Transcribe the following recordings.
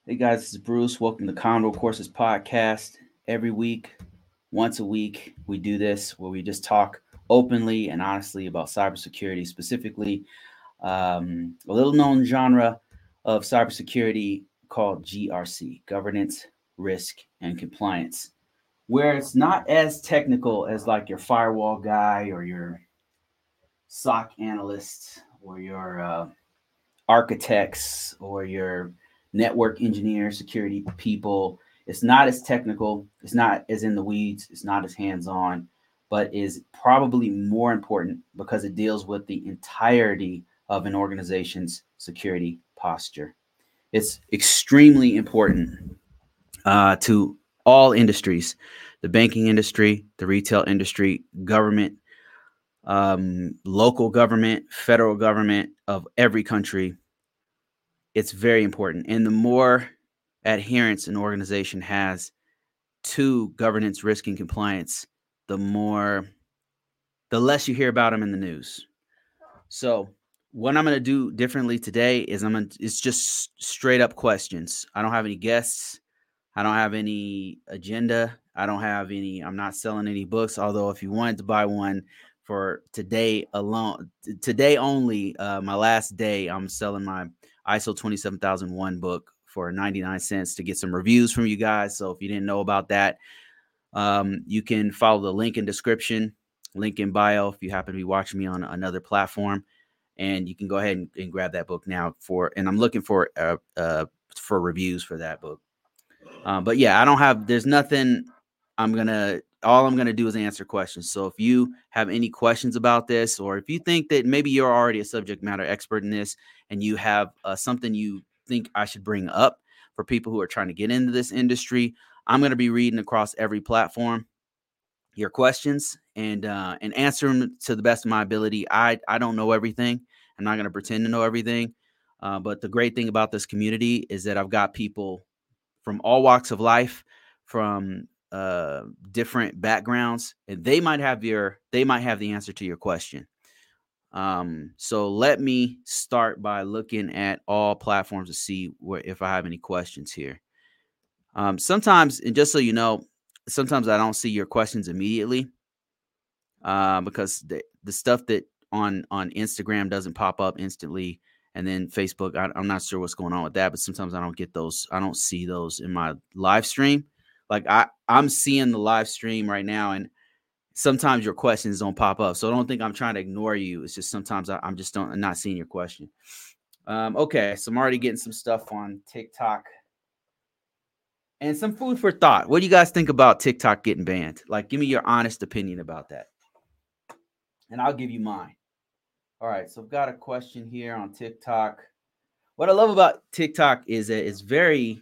Hey guys, this is Bruce. Welcome to Condor Courses Podcast. Every week, once a week, we do this where we just talk openly and honestly about cybersecurity, specifically a little known genre of cybersecurity called GRC, Governance, Risk, and Compliance, where it's not as technical as like your firewall guy or your SOC analyst or your architects or your network engineers, security people. It's not as technical, it's not as in the weeds, it's not as hands on, but is probably more important because it deals with the entirety of an organization's security posture. It's extremely important to all industries, the banking industry, the retail industry, government, local government, federal government of every country. It's very important. And the more adherence an organization has to governance, risk, and compliance, the more, the less you hear about them in the news. So, what I'm going to do differently today is it's just straight up questions. I don't have any guests. I don't have any agenda. I'm not selling any books. Although, if you wanted to buy one for today alone, today only, my last day, I'm selling my ISO 27001 book for 99 cents to get some reviews from you guys. So, if you didn't know about that, you can follow the link in description, link in bio if you happen to be watching me on another platform. And you can go ahead and grab that book now and I'm looking for reviews for that book. But yeah, there's nothing all I'm going to do is answer questions. So if you have any questions about this, or if you think that maybe you're already a subject matter expert in this and you have something you think I should bring up for people who are trying to get into this industry, I'm going to be reading across every platform your questions and answer them to the best of my ability. I don't know everything. I'm not going to pretend to know everything. But the great thing about this community is that I've got people from all walks of life, from different backgrounds, and they might have the answer to your question. So let me start by looking at all platforms to see if I have any questions here. Sometimes, and just so you know, sometimes I don't see your questions immediately because the stuff that on Instagram doesn't pop up instantly. And then Facebook, I'm not sure what's going on with that, but sometimes I don't get those. I don't see those in my live stream. Like I'm seeing the live stream right now, and sometimes your questions don't pop up. So don't think I'm trying to ignore you. It's just sometimes I'm not seeing your question. Okay, so I'm already getting some stuff on TikTok and some food for thought. What do you guys think about TikTok getting banned? Like, give me your honest opinion about that, and I'll give you mine. All right, so I've got a question here on TikTok. What I love about TikTok is that it's very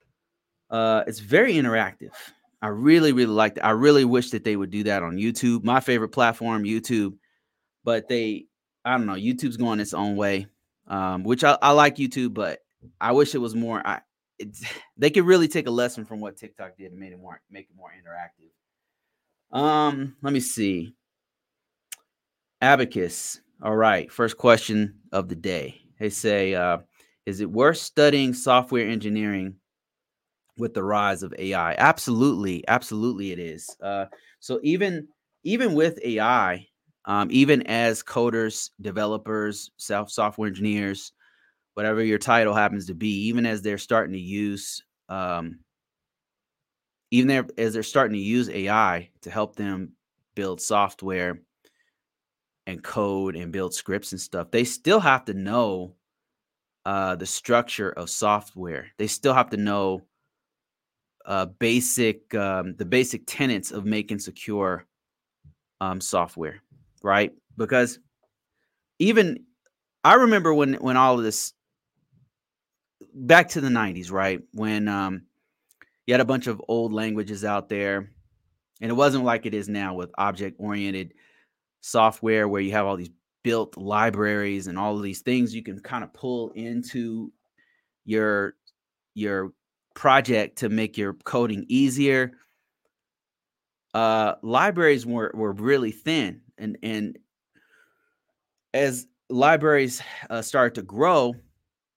interactive. I really, really like that. I really wish that they would do that on YouTube. My favorite platform, YouTube, but I don't know. YouTube's going its own way, which I like YouTube, but I wish it was more. They could really take a lesson from what TikTok did and make it more interactive. Let me see. Abacus. All right. First question of the day. They say, is it worth studying software engineering with the rise of AI? Absolutely. Absolutely it is. So even with AI, even as coders, developers, software engineers, whatever your title happens to be, even as they're starting to use AI to help them build software and code and build scripts and stuff, they still have to know the structure of software. They still have to know the basic tenets of making secure software, right? Because even I remember when all of this, back to the 90s, right? When you had a bunch of old languages out there, and it wasn't like it is now with object-oriented software where you have all these built libraries and all of these things you can kind of pull into your project to make your coding easier. Libraries were really thin, and as libraries started to grow,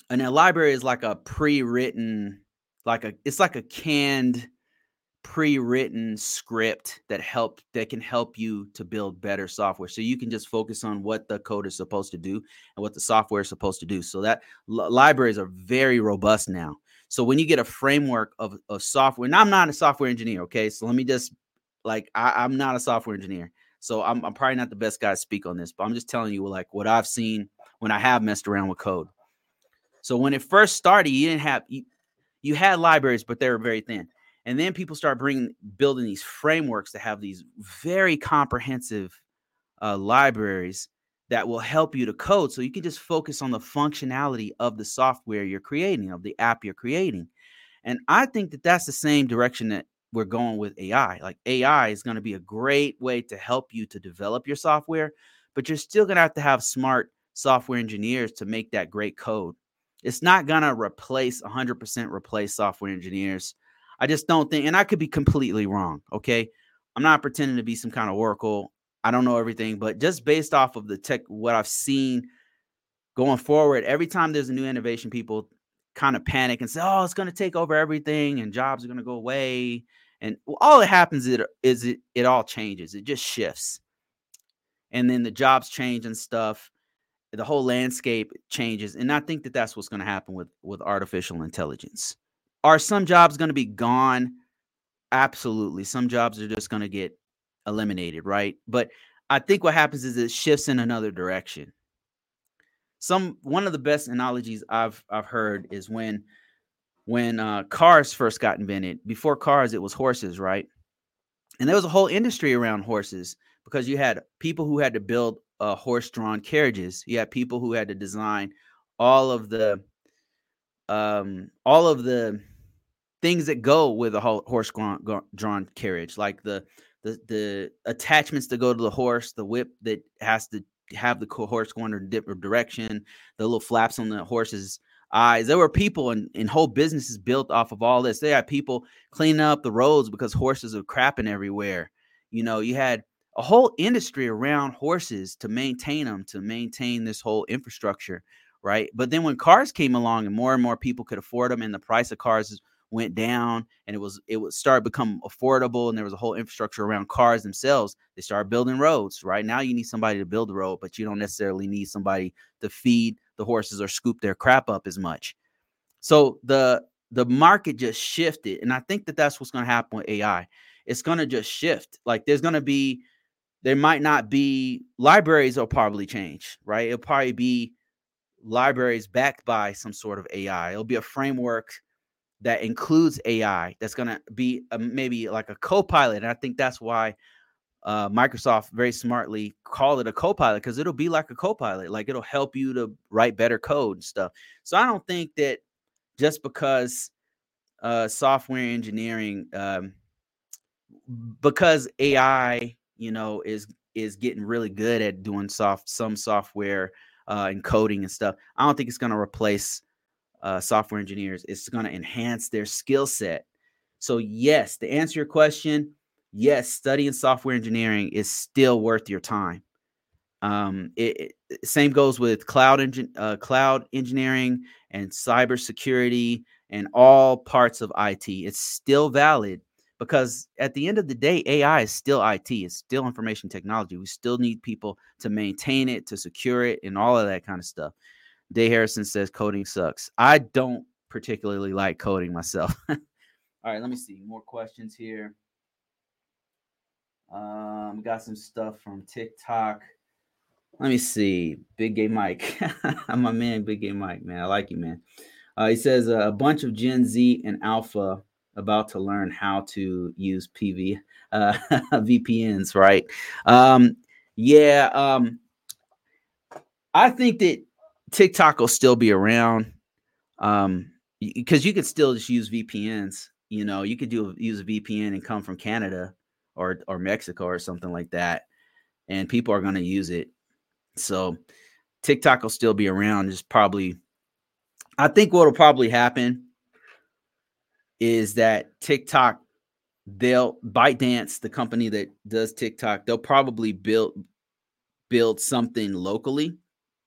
And a library is like a pre-written, it's like a canned pre-written script that can help you to build better software. So you can just focus on what the code is supposed to do and what the software is supposed to do. So that libraries are very robust now. So when you get a framework of software, and I'm not a software engineer, okay? So let me just I'm not a software engineer. So I'm probably not the best guy to speak on this, but I'm just telling you like what I've seen when I have messed around with code. So when it first started, you had libraries, but they were very thin. And then people start building these frameworks to have these very comprehensive libraries that will help you to code. So you can just focus on the functionality of the software you're creating, of the app you're creating. And I think that that's the same direction that we're going with AI. Like AI is going to be a great way to help you to develop your software, but you're still going to have smart software engineers to make that great code. It's not going to 100% replace software engineers. I just don't think, and I could be completely wrong. Okay. I'm not pretending to be some kind of oracle. I don't know everything, but just based off of the tech, what I've seen going forward, every time there's a new innovation, people kind of panic and say, "Oh, it's going to take over everything, and jobs are going to go away." And all that happens it all changes. It just shifts, and then the jobs change and stuff. The whole landscape changes, and I think that that's what's going to happen with artificial intelligence. Are some jobs going to be gone? Absolutely. Some jobs are just going to get eliminated, right? But I think what happens is it shifts in another direction. One of the best analogies I've heard is when cars first got invented. Before cars, it was horses, right? And there was a whole industry around horses because you had people who had to build horse-drawn carriages. You had people who had to design all of the things that go with a horse-drawn carriage, like the attachments that go to the horse, the whip that has to have the horse going in a different direction, the little flaps on the horse's eyes. There were people and whole businesses built off of all this. They had people cleaning up the roads because horses are crapping everywhere. You had a whole industry around horses to maintain them, to maintain this whole infrastructure, right? But then when cars came along and more people could afford them, and the price of cars went down, and it would start become affordable, and there was a whole infrastructure around cars themselves. They started building roads. Right now, you need somebody to build the road, but you don't necessarily need somebody to feed the horses or scoop their crap up as much. So the market just shifted, and I think that that's what's going to happen with AI. It's going to just shift. Like there might not be libraries will probably change, right? It'll probably be libraries backed by some sort of AI. It'll be a framework that includes AI that's going to be maybe like a co-pilot. And I think that's why Microsoft very smartly called it a co-pilot, because it'll be like a co-pilot. Like it'll help you to write better code and stuff. So I don't think that just because software engineering, because AI, is getting really good at doing some software and coding and stuff, I don't think it's going to replace software engineers. It's going to enhance their skill set. So yes, to answer your question, yes, studying software engineering is still worth your time. Same goes with cloud engineering and cybersecurity and all parts of IT. It's still valid because at the end of the day, AI is still IT. It's still information technology. We still need people to maintain it, to secure it, and all of that kind of stuff. Day Harrison says coding sucks. I don't particularly like coding myself. All right, let me see. More questions here. Got some stuff from TikTok. Let me see. Big Gay Mike. My man, Big Gay Mike, man. I like you, man. He says a bunch of Gen Z and Alpha about to learn how to use VPNs, right? I think that TikTok will still be around because you could still just use VPNs. You could use a VPN and come from Canada or Mexico or something like that, and people are going to use it. So TikTok will still be around. Just probably, I think what will probably happen is that TikTok, ByteDance, the company that does TikTok, they'll probably build something locally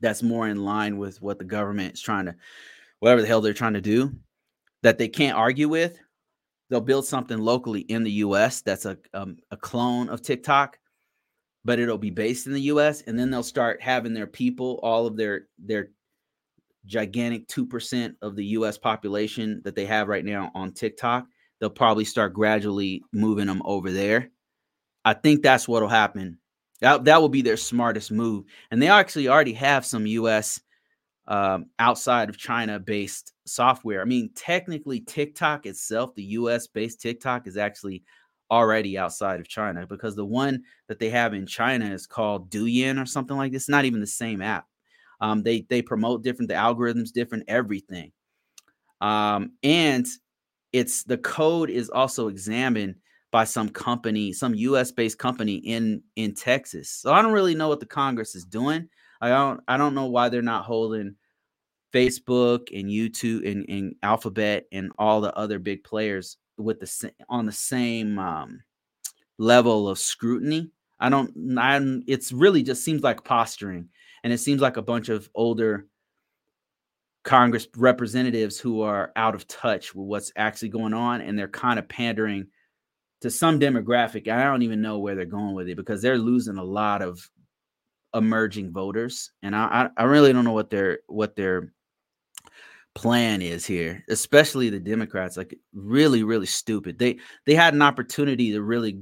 that's more in line with what the government is trying to, whatever the hell they're trying to do, that they can't argue with. They'll build something locally in the U.S. that's a clone of TikTok, but it'll be based in the U.S. And then they'll start having their people, all of their gigantic 2% of the U.S. population that they have right now on TikTok. They'll probably start gradually moving them over there. I think that's what'll happen. That will be their smartest move. And they actually already have some U.S. Outside of China-based software. I mean, technically, TikTok itself, the U.S.-based TikTok, is actually already outside of China, because the one that they have in China is called Douyin or something like this. It's not even the same app. They promote different, the algorithms different, everything. And it's, the code is also examined by some company, some U.S.-based company in Texas. So I don't really know what the Congress is doing. I don't know why they're not holding Facebook and YouTube and Alphabet and all the other big players with on the same level of scrutiny. It's really just seems like posturing, and it seems like a bunch of older Congress representatives who are out of touch with what's actually going on, and they're kind of pandering to some demographic. I don't even know where they're going with it, because they're losing a lot of emerging voters, and I really don't know what their plan is here, especially the Democrats. Like, really stupid. They had an opportunity to really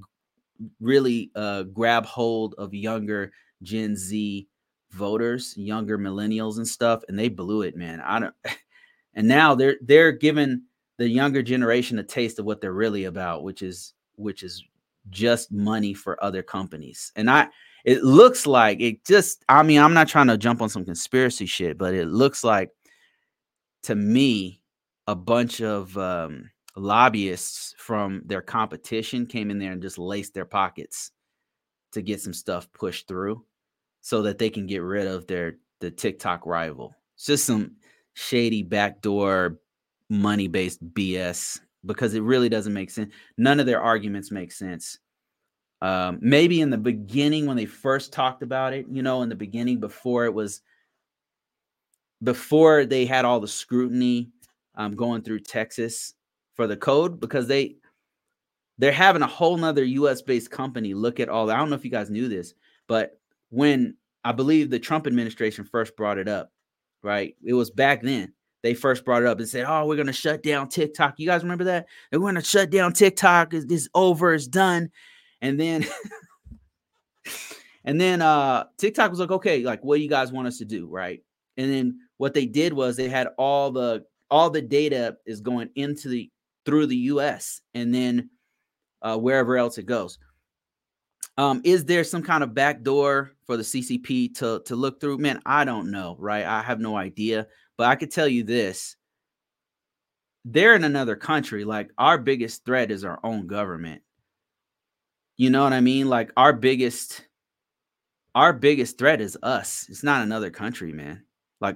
grab hold of younger Gen Z voters, younger millennials and stuff, and they blew it, man. And now they're giving the younger generation a taste of what they're really about, which is just money for other companies. And it looks like I mean, I'm not trying to jump on some conspiracy shit, but it looks like, to me, a bunch of lobbyists from their competition came in there and just laced their pockets to get some stuff pushed through so that they can get rid of the TikTok rival. It's just some shady backdoor money-based BS, because it really doesn't make sense. None of their arguments make sense. Maybe in the beginning, when they first talked about it, in the beginning, before they had all the scrutiny going through Texas for the code, because they're having a whole nother US-based company look at all that. I don't know if you guys knew this, but when I believe the Trump administration first brought it up, right? It was back then. They first brought it up and said, "Oh, we're going to shut down TikTok." You guys remember that? They're going to shut down TikTok. It's over. It's done. And then TikTok was like, "Okay, like, what do you guys want us to do?" Right? And then what they did was they had all the data is going through the US, and then wherever else it goes. Is there some kind of backdoor for the CCP to look through? Man, I don't know, right? I have no idea, but I could tell you this. They're in another country. Like, our biggest threat is our own government. You know what I mean? Like, our biggest threat is us. It's not another country, man. Like,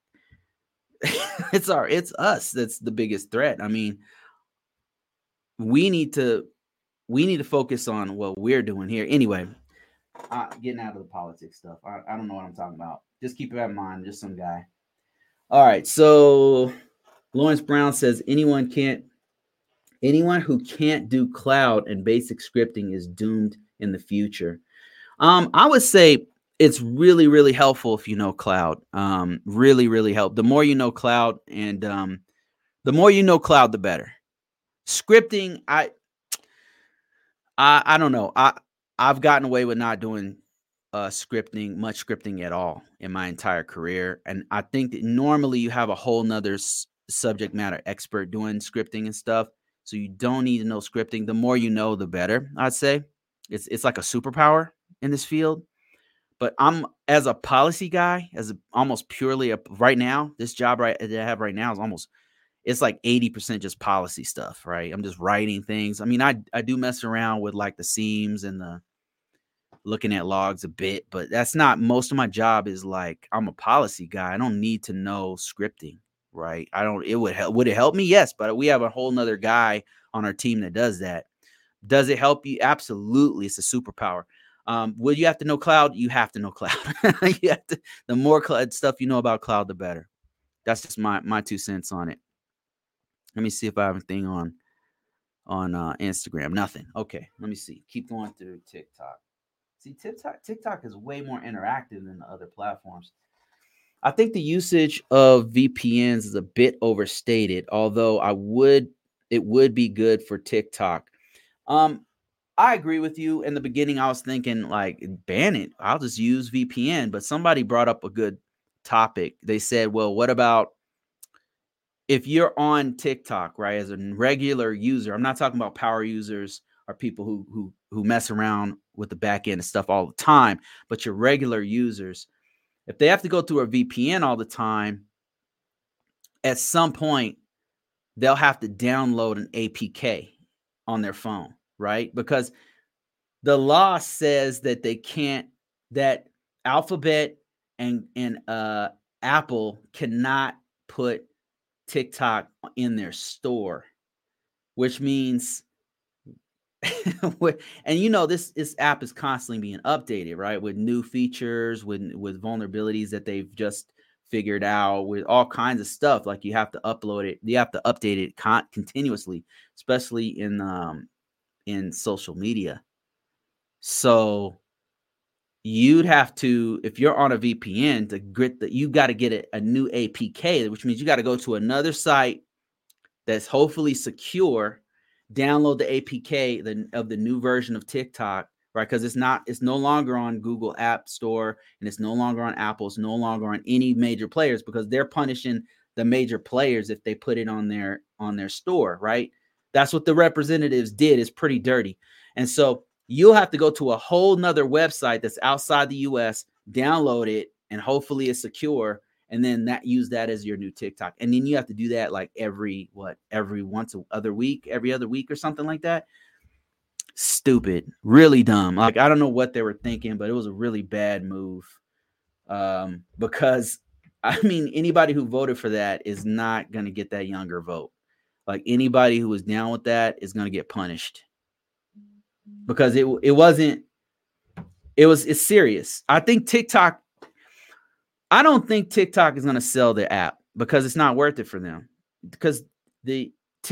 it's us that's the biggest threat. I mean, we need to focus on what we're doing here. Anyway, getting out of the politics stuff. I don't know what I'm talking about. Just keep it in mind. Just some guy. All right. So Lawrence Brown says anyone who can't do cloud and basic scripting is doomed in the future. I would say it's really, really helpful if you know cloud. Really, really help. The more you know cloud, and the more you know cloud, the better. Scripting, I don't know. I've gotten away with not doing much scripting at all in my entire career, and I think that normally you have a whole nother subject matter expert doing scripting and stuff, so you don't need to know scripting. The more you know, the better. I'd say it's like a superpower in this field. But I'm, as a policy guy, almost purely right now, this job that I have right now is it's like 80% just policy stuff, right? I'm just writing things. I mean, I do mess around with like the seams and the looking at logs a bit, but that's not, most of my job is like, I'm a policy guy. I don't need to know scripting, right? Would it help me? Yes, but we have a whole nother guy on our team that does that. Does it help you? Absolutely. It's a superpower. Will you have to know cloud? You have to know cloud. You have to, the more cloud stuff you know about cloud, the better. That's just my 2 cents on it. Let me see if I have anything on Instagram. Nothing. Okay, let me see. Keep going through TikTok. See, TikTok is way more interactive than the other platforms. I think the usage of VPNs is a bit overstated, although it would be good for TikTok. I agree with you. In the beginning, I was thinking like ban it. I'll just use VPN. But somebody brought up a good topic. They said, well, what about if you're on TikTok, right, as a regular user? I'm not talking about power users or people who mess around with the back end and stuff all the time, but your regular users, if they have to go through a VPN all the time, at some point they'll have to download an APK on their phone, right? Because the law says that they can't, that Alphabet and Apple cannot put TikTok in their store, which means and you know this app is constantly being updated, right, with new features, with vulnerabilities that they've just figured out, with all kinds of stuff. Like you have to upload it, you have to update it continuously, especially in social media. So you'd have to, if you're on a VPN, to grit that, you got to get a new APK, which means you got to go to another site that's hopefully secure, download the APK of the new version of TikTok, right? Because it's no longer on Google App Store, and it's no longer on Apple, it's no longer on any major players, because they're punishing the major players if they put it on their store, right? That's what the representatives did. It's pretty dirty. And so you'll have to go to a whole nother website that's outside the US, download it, and hopefully it's secure, and then use that as your new TikTok. And then you have to do that like every other week or something like that. Stupid, really dumb. Like, I don't know what they were thinking, but it was a really bad move. Because I mean, anybody who voted for that is not going to get that younger vote. Like, anybody who was down with that is going to get punished, because it's serious. I don't think TikTok is going to sell their app, because it's not worth it for them. Because the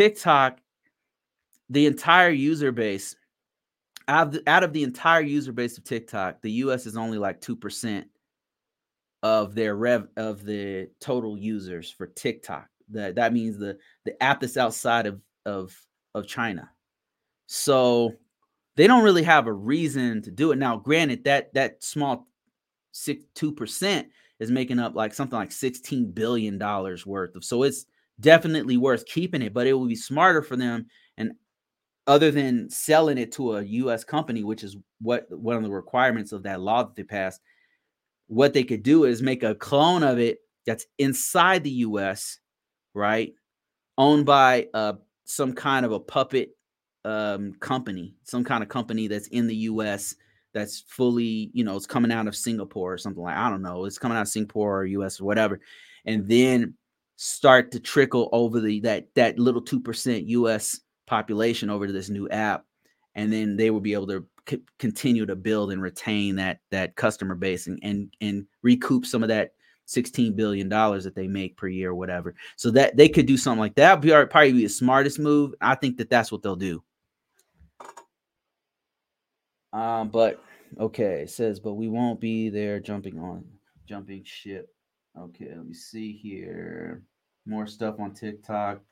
entire user base, out of the entire user base of TikTok, the US is only like 2% of the total users for TikTok. That means the app that's outside of China. So they don't really have a reason to do it. Now, granted, that small 2% is making up like something like $16 billion worth of. So it's definitely worth keeping it, but it will be smarter for them. And other than selling it to a U.S. company, which is one of the requirements of that law that they passed, what they could do is make a clone of it that's inside the U.S., right, owned by some kind of a puppet company, some kind of company that's in the U.S. that's fully, it's coming out of Singapore or something like, I don't know, it's coming out of Singapore or US or whatever, and then start to trickle over that little 2% US population over to this new app, and then they will be able to continue to build and retain that customer base and recoup some of that $16 billion that they make per year or whatever. So that they could do something like that. Would probably be the smartest move. I think that's what they'll do. But okay, it says, but we won't be there jumping ship. Okay, let me see here. More stuff on TikTok.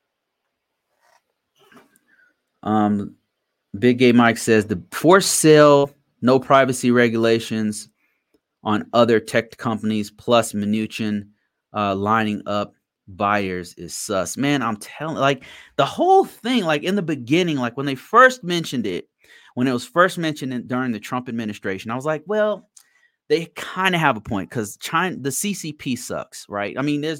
Big Gay Mike says the forced sale, no privacy regulations on other tech companies, plus Mnuchin lining up buyers is sus. Man, I'm telling, like, the whole thing, like in the beginning, like when they first mentioned it, when it was first mentioned during the Trump administration, I was like, well, they kind of have a point, because China, the CCP sucks, right? I mean,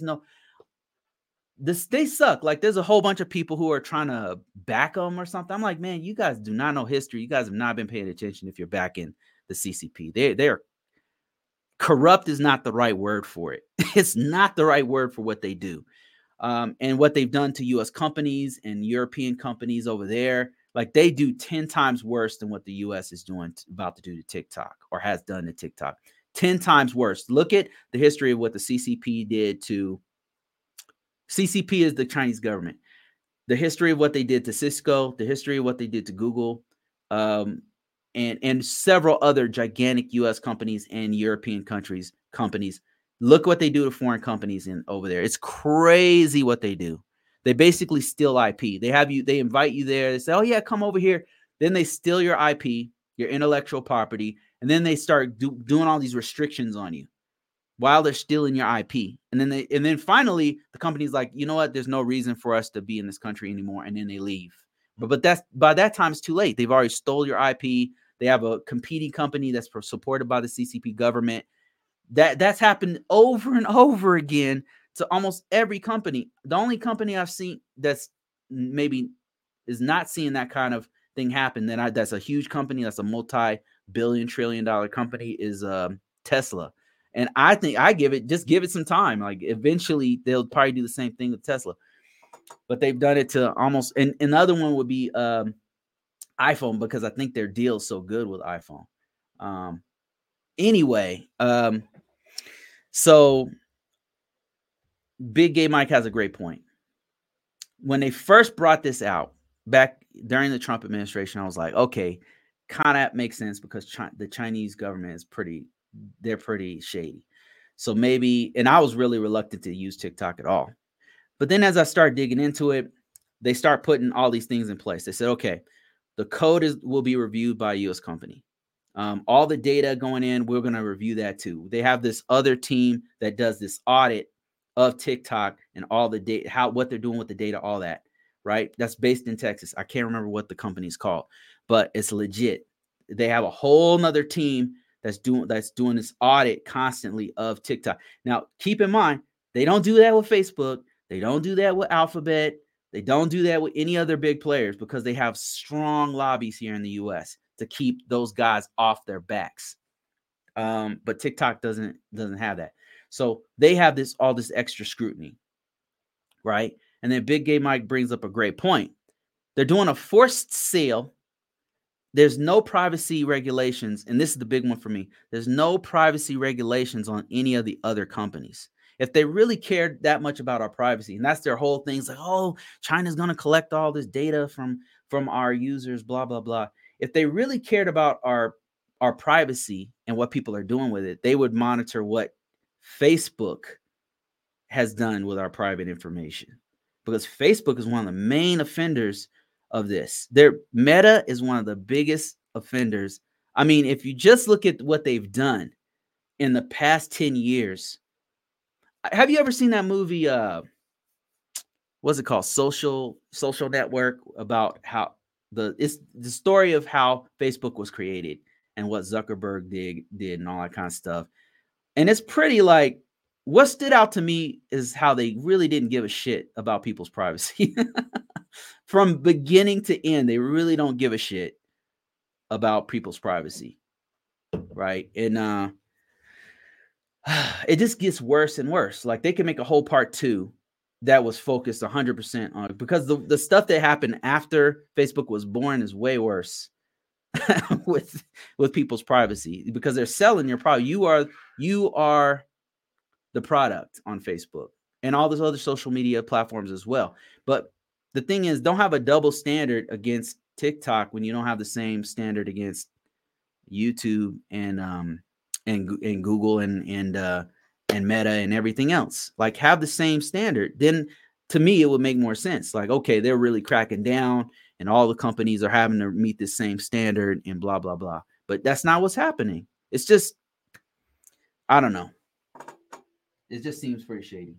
they suck. Like, there's a whole bunch of people who are trying to back them or something. I'm like, man, you guys do not know history. You guys have not been paying attention if you're backing the CCP. They're corrupt is not the right word for it. It's not the right word for what they do. And what they've done to U.S. companies and European companies over there, Like they do 10 times worse than what the US is about to do to TikTok or has done to TikTok. 10 times worse. Look at the history of what the CCP did to CCP is the Chinese government. The history of what they did to Cisco, the history of what they did to Google, and several other gigantic US companies and European companies. Look what they do to foreign companies over there. It's crazy what they do. They basically steal IP. They invite you there. They say, "Oh yeah, come over here." Then they steal your IP, your intellectual property, and then they start doing all these restrictions on you while they're stealing your IP. And then finally the company's like, "You know what? There's no reason for us to be in this country anymore." And then they leave. But that's by that time it's too late. They've already stole your IP. They have a competing company that's supported by the CCP government. That's happened over and over again to almost every company. The only company I've seen that's maybe is not seeing that kind of thing happen, that's a huge company, that's a multi-billion trillion dollar company, is Tesla. And I think give it some time. Like eventually they'll probably do the same thing with Tesla. But they've done it to almost, and another one would be iPhone, because I think their deal's so good with iPhone. Anyway, so Big Gay Mike has a great point. When they first brought this out back during the Trump administration, I was like, okay, kind of makes sense because the Chinese government is they're pretty shady. So maybe, and I was really reluctant to use TikTok at all. But then as I start digging into it, they start putting all these things in place. They said, okay, the code will be reviewed by a U.S. company. All the data going in, we're going to review that too. They have this other team that does this audit of TikTok and all the data, what they're doing with the data, all that, right? That's based in Texas. I can't remember what the company's called, but it's legit. They have a whole nother team that's doing this audit constantly of TikTok. Now, keep in mind, they don't do that with Facebook. They don't do that with Alphabet. They don't do that with any other big players because they have strong lobbies here in the U.S. to keep those guys off their backs. But TikTok doesn't have that. So they have all this extra scrutiny, right? And then Big Gay Mike brings up a great point. They're doing a forced sale. There's no privacy regulations, and this is the big one for me. There's no privacy regulations on any of the other companies. If they really cared that much about our privacy, and that's their whole thing, it's like, oh, China's going to collect all this data from our users, blah, blah, blah. If they really cared about our privacy and what people are doing with it, they would monitor what Facebook has done with our private information, because Facebook is one of the main offenders of this. Their Meta is one of the biggest offenders. I mean, if you just look at what they've done in the past 10 years, have you ever seen that movie? What's it called? Social Network, about how it's the story of how Facebook was created and what Zuckerberg did and all that kind of stuff. And it's pretty, like, what stood out to me is how they really didn't give a shit about people's privacy. From beginning to end, they really don't give a shit about people's privacy, right? And it just gets worse and worse. Like, they can make a whole part 2 that was focused 100% on it, because the stuff that happened after Facebook was born is way worse with people's privacy, because they're selling your product. You are the product on Facebook and all those other social media platforms as well. But the thing is, don't have a double standard against TikTok when you don't have the same standard against YouTube and Google and Meta and everything else. Like, have the same standard. Then to me, it would make more sense. Like, okay, they're really cracking down and all the companies are having to meet the same standard and blah, blah, blah. But that's not what's happening. It's just, I don't know. It just seems pretty shady.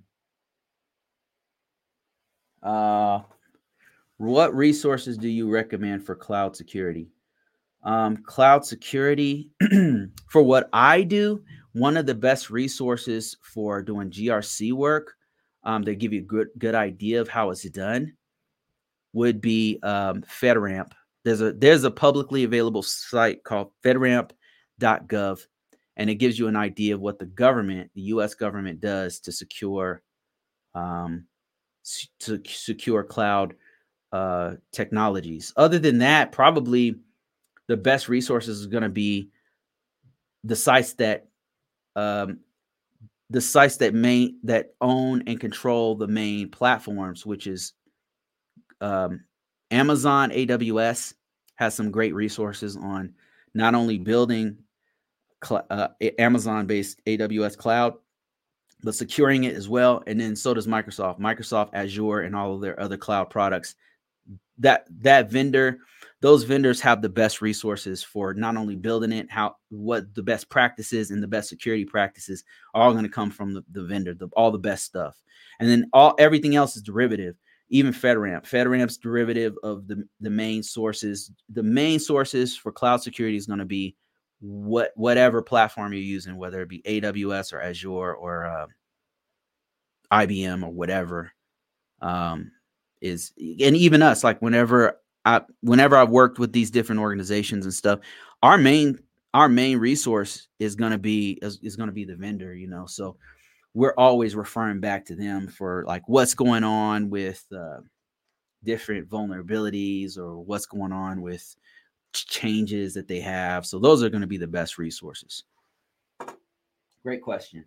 What resources do you recommend for cloud security? Cloud security, for what I do, one of the best resources for doing GRC work, they give you a good idea of how it's done, would be FedRAMP. There's a publicly available site called FedRAMP.gov, and it gives you an idea of what the U.S. government does to secure cloud technologies. Other than that, probably the best resources is going to be the sites that that own and control the main platforms, which is Amazon AWS has some great resources on not only building Amazon-based AWS cloud, but securing it as well. And then so does Microsoft Azure, and all of their other cloud products. Those vendors have the best resources for not only building it, what the best practices and the best security practices are all going to come from the vendor, all the best stuff. And then everything else is derivative. Even FedRAMP's derivative of the main sources. The main sources for cloud security is going to be whatever platform you're using, whether it be AWS or Azure or IBM or whatever. And even us, like whenever I've worked with these different organizations and stuff, our main resource is going to be the vendor, so we're always referring back to them for like what's going on with different vulnerabilities or what's going on with changes that they have. So those are going to be the best resources. Great question.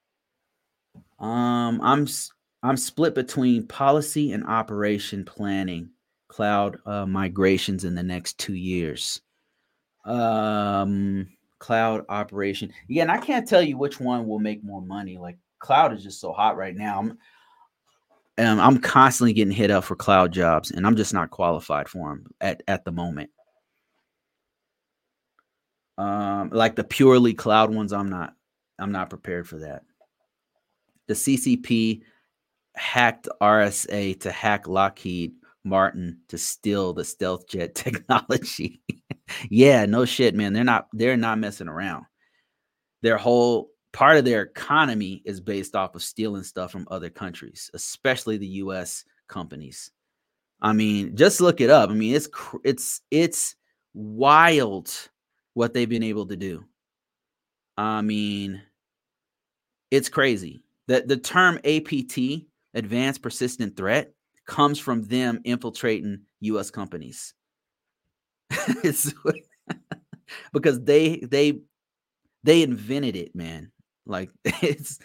I'm split between policy and operation planning cloud migrations in the next 2 years. Cloud operation. Yeah, and I can't tell you which one will make more money. Like cloud is just so hot right now. I'm constantly getting hit up for cloud jobs, and I'm just not qualified for them at the moment. Like the purely cloud ones, I'm not prepared for that. The CCP hacked RSA to hack Lockheed Martin to steal the stealth jet technology. Yeah, no shit, man. They're not messing around. Their whole part of their economy is based off of stealing stuff from other countries, especially the US companies. I mean, just look it up. I mean, it's wild what they've been able to do. I mean, it's crazy. The term APT, Advanced Persistent Threat, comes from them infiltrating US companies. It's because they invented it, man. Like it's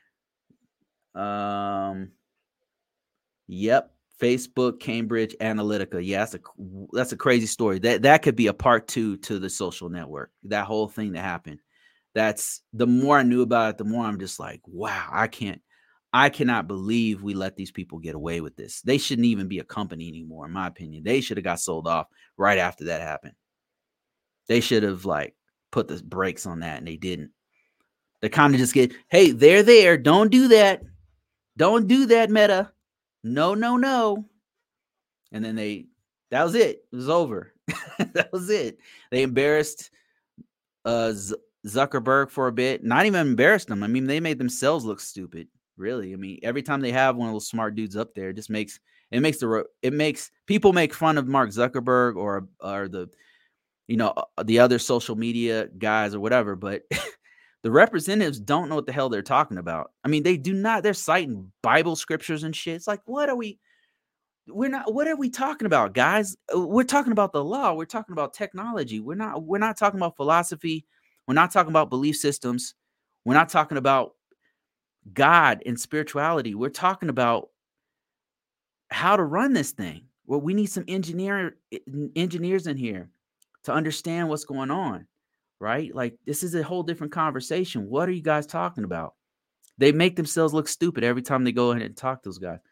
yep, Facebook, Cambridge Analytica. Yeah, that's a crazy story. That could be a part 2 to The Social Network. That whole thing that happened. That's the more I knew about it, the more I'm just like, wow, I cannot believe we let these people get away with this. They shouldn't even be a company anymore, in my opinion. They should have got sold off right after that happened. They should have like put the brakes on that, and they didn't. They kind of just hey, they're there. Don't do that. Don't do that, Meta. No. And then that was it. It was over. That was it. They embarrassed Zuckerberg for a bit. Not even embarrassed them. I mean, they made themselves look stupid. Really. I mean, every time they have one of those smart dudes up there, it makes people make fun of Mark Zuckerberg or the the other social media guys or whatever, but the representatives don't know what the hell they're talking about. I mean, they're citing Bible scriptures and shit. It's like, what are we talking about, guys? We're talking about the law. We're talking about technology. We're not talking about philosophy. We're not talking about belief systems. We're not talking about God and spirituality. We're talking about how to run this thing. Well, we need some engineers in here to understand what's going on, right? Like, this is a whole different conversation. What are you guys talking about? They make themselves look stupid every time they go ahead and talk to those guys.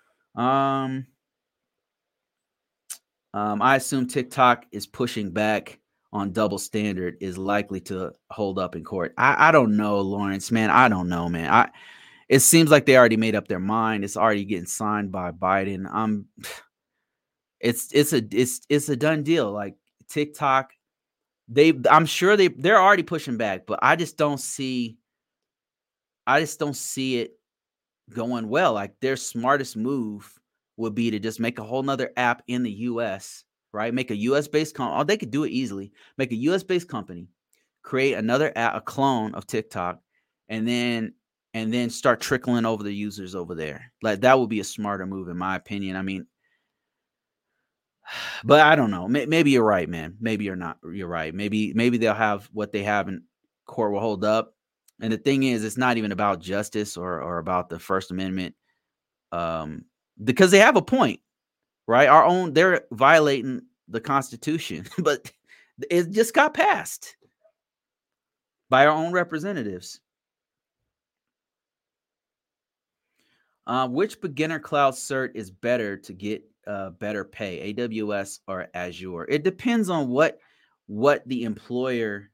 I assume TikTok is pushing back on double standard is likely to hold up in court. I don't know, Lawrence, man. I don't know, man. It seems like they already made up their mind. It's already getting signed by Biden. It's a done deal. Like TikTok, I'm sure they're already pushing back, but I just don't see it going well. Like their smartest move would be to just make a whole nother app in the US, right? Make a US based company. Oh, they could do it easily. Make a US based company, create another app, a clone of TikTok, and then start trickling over the users over there. Like that would be a smarter move, in my opinion. I mean, But I don't know. Maybe you're right, man. Maybe you're not. You're right. Maybe they'll have what they have in court will hold up. And the thing is, it's not even about justice or about the First Amendment, because they have a point, right? They're violating the Constitution, but it just got passed by our own representatives. Which beginner cloud cert is better to get better pay, AWS or Azure? It depends on what the employer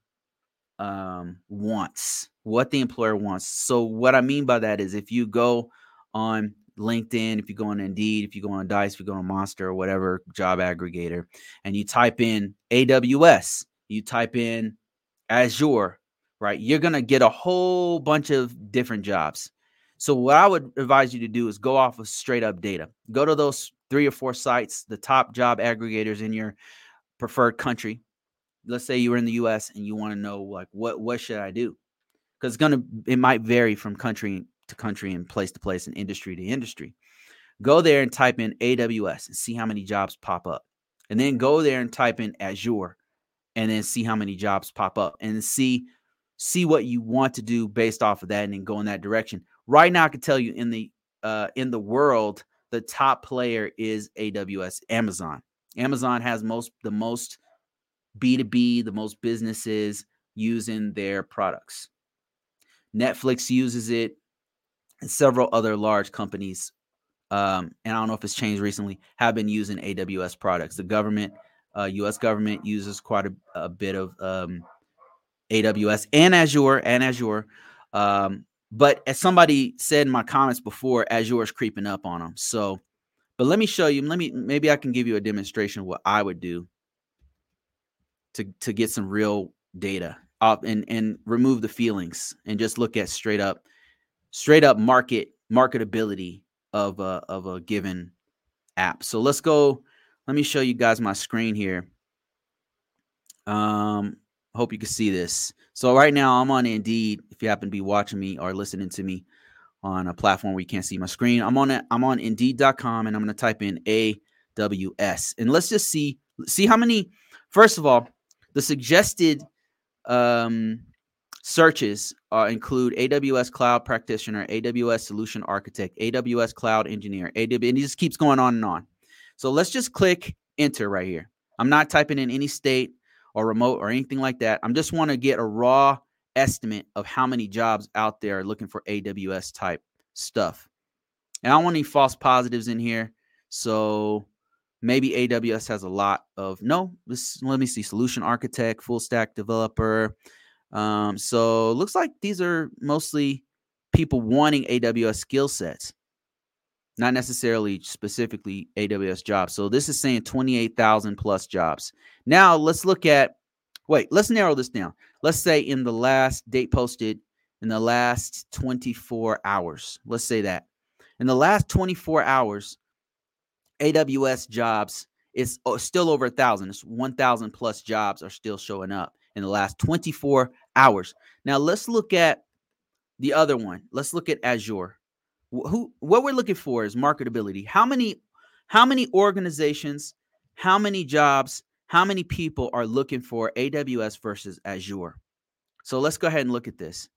wants. What the employer wants. So what I mean by that is, if you go on LinkedIn, if you go on Indeed, if you go on Dice, if you go on Monster or whatever job aggregator, and you type in AWS, you type in Azure, right? You're going to get a whole bunch of different jobs. So what I would advise you to do is go off of straight up data. Go to those 3 or 4 sites, the top job aggregators in your preferred country. Let's say you were in the US and you want to know, like, what should I do? Because it might vary from country to country and place to place and industry to industry. Go there and type in AWS and see how many jobs pop up. And then go there and type in Azure and then see how many jobs pop up and see what you want to do based off of that, and then go in that direction. Right now, I can tell you in the world, the top player is AWS. Amazon has the most B2B, the most businesses using their products. Netflix uses it, and several other large companies, and I don't know if it's changed recently, have been using AWS products. The government, U.S. government, uses quite a bit of AWS and Azure. But as somebody said in my comments before, Azure is creeping up on them. So, but let me show you. Maybe I can give you a demonstration of what I would do to get some real data up and remove the feelings and just look at straight up marketability of a given app. So let's go. Let me show you guys my screen here. Hope you can see this. So right now I'm on Indeed. If you happen to be watching me or listening to me on a platform where you can't see my screen, I'm on Indeed.com, and I'm going to type in AWS, and let's just see how many. First of all, the suggested searches include AWS Cloud Practitioner, AWS Solution Architect, AWS Cloud Engineer, and it just keeps going on and on. So let's just click enter right here. I'm not typing in any state or remote or anything like that. I just want to get a raw estimate of how many jobs out there are looking for AWS type stuff. And I don't want any false positives in here. So maybe AWS has a lot of, let me see, solution architect, full stack developer. So it looks like these are mostly people wanting AWS skill sets, not necessarily specifically AWS jobs. So this is saying 28,000 plus jobs. Now let's let's narrow this down. Let's say in the last date posted in the last 24 hours. Let's say that in the last 24 hours, AWS jobs is still over 1,000. It's 1,000 plus jobs are still showing up in the last 24 hours. Now let's look at the other one. Let's look at Azure. What we're looking for is marketability. How many organizations, how many jobs, how many people are looking for AWS versus Azure? So let's go ahead and look at this.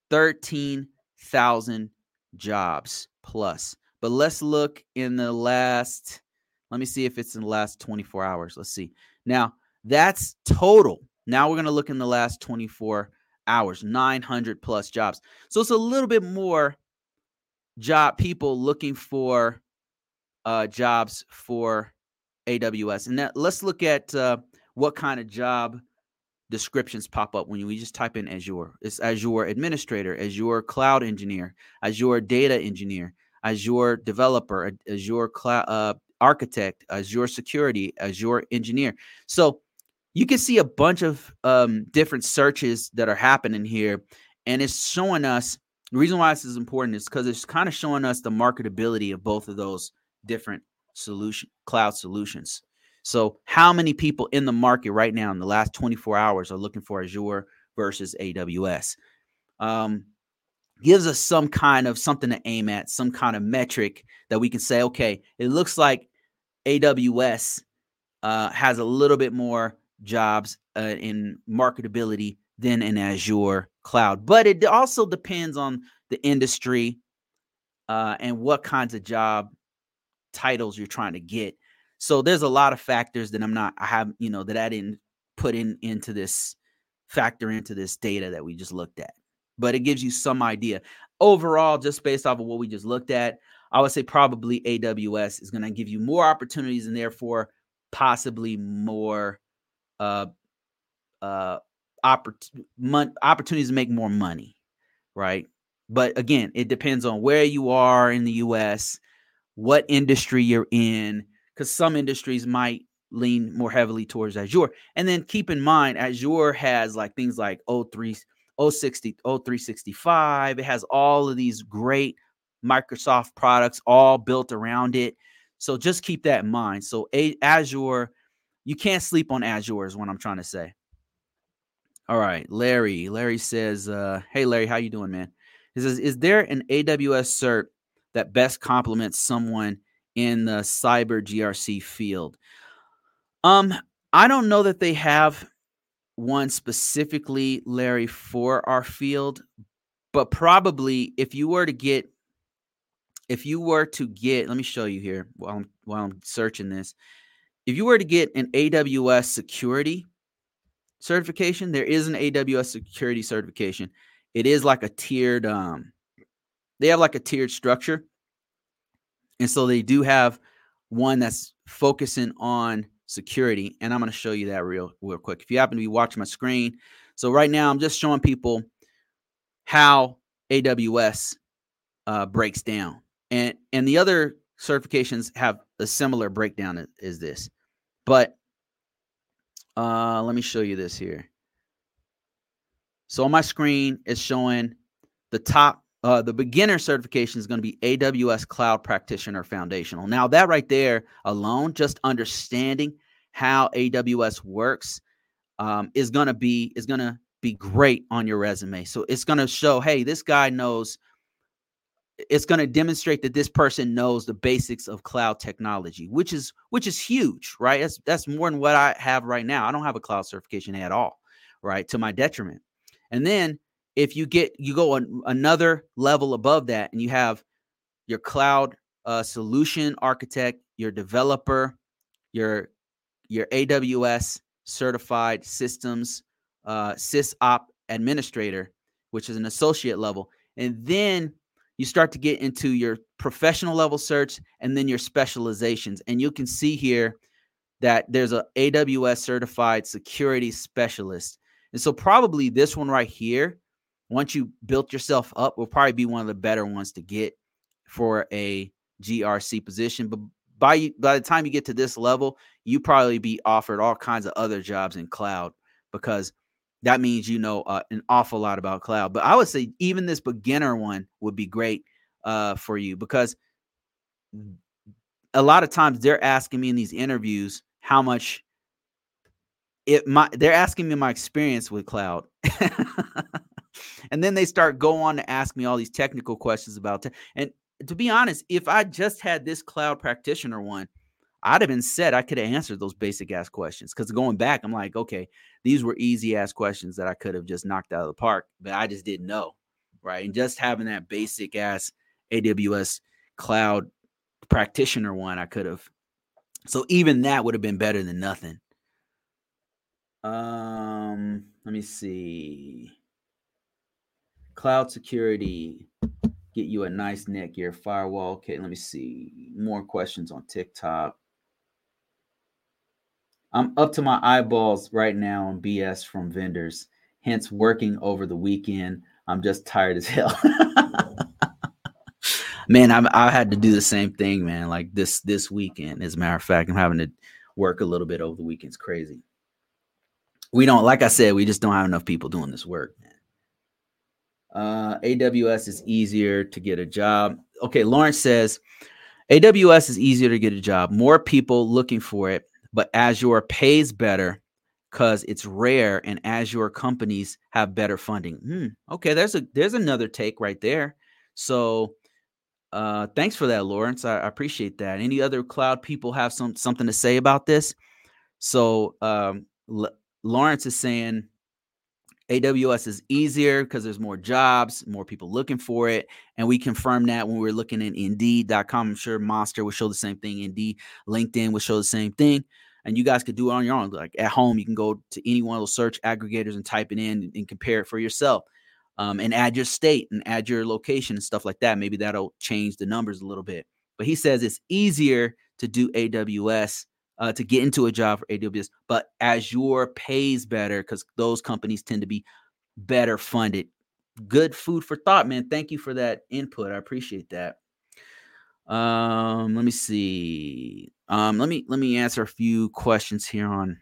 13,000 jobs plus. But let's look in the last, let me see if it's in the last 24 hours. Let's see. Now, that's total. Now we're going to look in the last 24 hours, 900 plus jobs. So it's a little bit more people looking for jobs for AWS. And let's look at what kind of job descriptions pop up when we just type in Azure. It's Azure Administrator, Azure Cloud Engineer, Azure Data Engineer, Azure Developer, Azure Cloud Architect, Azure Security, Azure Engineer. So you can see a bunch of different searches that are happening here, and it's showing us. The reason why this is important is because it's kind of showing us the marketability of both of those different cloud solutions. So how many people in the market right now in the last 24 hours are looking for Azure versus AWS? Gives us some kind of something to aim at, some kind of metric that we can say, okay, it looks like AWS has a little bit more jobs in marketability than an Azure cloud. But it also depends on the industry and what kinds of job titles you're trying to get. So there's a lot of factors that that I didn't put into this data that we just looked at. But it gives you some idea. Overall, just based off of what we just looked at, I would say probably AWS is going to give you more opportunities and therefore possibly more opportunities to make more money, right? But again, it depends on where you are in the US, what industry you're in, because some industries might lean more heavily towards Azure. And then keep in mind, Azure has like things like O365. It has all of these great Microsoft products all built around it. So just keep that in mind. So Azure, you can't sleep on Azure is what I'm trying to say. All right, Larry. Larry says, hey, Larry, how you doing, man? He says, is there an AWS cert that best complements someone in the cyber GRC field? I don't know that they have one specifically, Larry, for our field, but probably if you were to get, let me show you here while I'm searching this. If you were to get an AWS security certification, there is an AWS security certification. It is like a tiered, they have like a tiered structure. And so they do have one that's focusing on security. And I'm going to show you that real quick. If you happen to be watching my screen. So right now I'm just showing people how AWS breaks down. And the other certifications have a similar breakdown as this. But let me show you this here. So on my screen, it's showing the top, the beginner certification is going to be AWS Cloud Practitioner Foundational. Now that right there alone, just understanding how AWS works is going to be great on your resume. So it's going to show, hey, this guy knows. It's going to demonstrate that this person knows the basics of cloud technology, which is huge, right? That's more than what I have right now. I don't have a cloud certification at all, right? To my detriment. And then if you go on another level above that and you have your cloud solution architect, your developer, your AWS certified systems SysOp administrator, which is an associate level. And then you start to get into your professional level certs and then your specializations. And you can see here that there's a AWS certified security specialist. And so probably this one right here, once you built yourself up, will probably be one of the better ones to get for a GRC position. But by the time you get to this level, you probably be offered all kinds of other jobs in cloud, because that means you know an awful lot about cloud. But I would say even this beginner one would be great for you, because a lot of times they're asking me in these interviews how much they're asking me my experience with cloud. And then they start go on to ask me all these technical questions about it. And to be honest, if I just had this cloud practitioner one, I'd have been set. I could have answered those basic ass questions, because going back, I'm like, okay, these were easy ass questions that I could have just knocked out of the park, but I just didn't know. Right. And just having that basic ass AWS cloud practitioner one, I could have. So even that would have been better than nothing. Let me see. Cloud security, get you a nice Netgear firewall. Okay, let me see. More questions on TikTok. I'm up to my eyeballs right now on BS from vendors, hence working over the weekend. I'm just tired as hell. Man, I had to do the same thing, man. Like this weekend, as a matter of fact, I'm having to work a little bit over the weekend. It's crazy. We don't, like I said, we just don't have enough people doing this work, man. AWS is easier to get a job. Okay, Lawrence says AWS is easier to get a job. More people looking for it, but Azure pays better because it's rare, and Azure companies have better funding. Okay, there's another take right there. So thanks for that, Lawrence. I appreciate that. Any other cloud people have something to say about this? So Lawrence is saying AWS is easier because there's more jobs, more people looking for it. And we confirmed that when we were looking at Indeed.com. I'm sure Monster would show the same thing. Indeed, LinkedIn would show the same thing. And you guys could do it on your own. Like at home, you can go to any one of those search aggregators and type it in and compare it for yourself. And add your state and add your location and stuff like that. Maybe that'll change the numbers a little bit. But he says it's easier to do AWS, to get into a job for AWS, but Azure pays better because those companies tend to be better funded. Good food for thought, man. Thank you for that input. I appreciate that. Let me see. Let me answer a few questions here on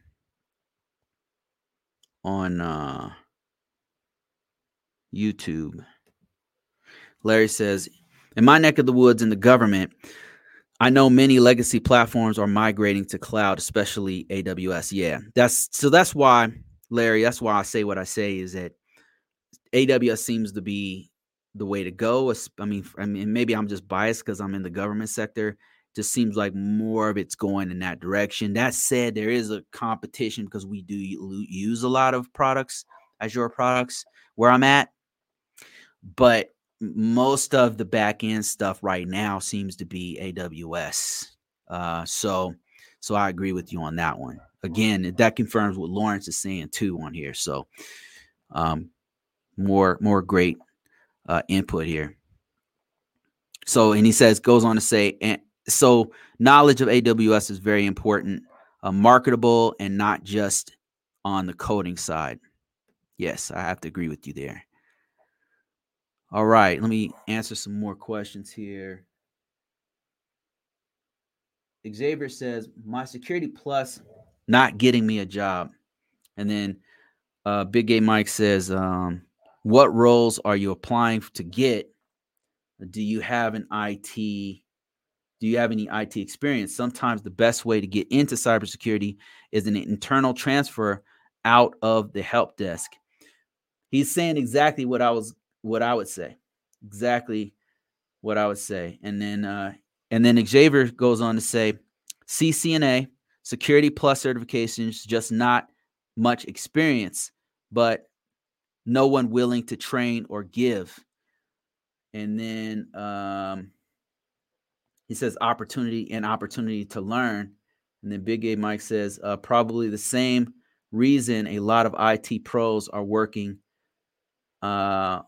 YouTube. Larry says, in my neck of the woods in the government, I know many legacy platforms are migrating to cloud, especially AWS. Yeah, that's why, Larry, that's why I say what I say is that AWS seems to be the way to go. I mean, maybe I'm just biased because I'm in the government sector. Just seems like more of it's going in that direction. That said, there is a competition because we do use a lot of products, Azure products, where I'm at. But most of the back end stuff right now seems to be AWS. So I agree with you on that one. Again, that confirms what Lawrence is saying too on here. So more great input here. So, and he says, goes on to say, and so knowledge of AWS is very important, marketable, and not just on the coding side. Yes, I have to agree with you there. All right, let me answer some more questions here. Xavier says, my Security Plus not getting me a job. And then Big Gay Mike says, what roles are you applying to get? Do you have an IT? Do you have any IT experience? Sometimes the best way to get into cybersecurity is an internal transfer out of the help desk. He's saying exactly what I would say. Exactly what I would say. And then Xavier goes on to say, CCNA, Security Plus certifications, just not much experience, but no one willing to train or give. And then he says opportunity to learn. And then Big A Mike says probably the same reason a lot of IT pros are working at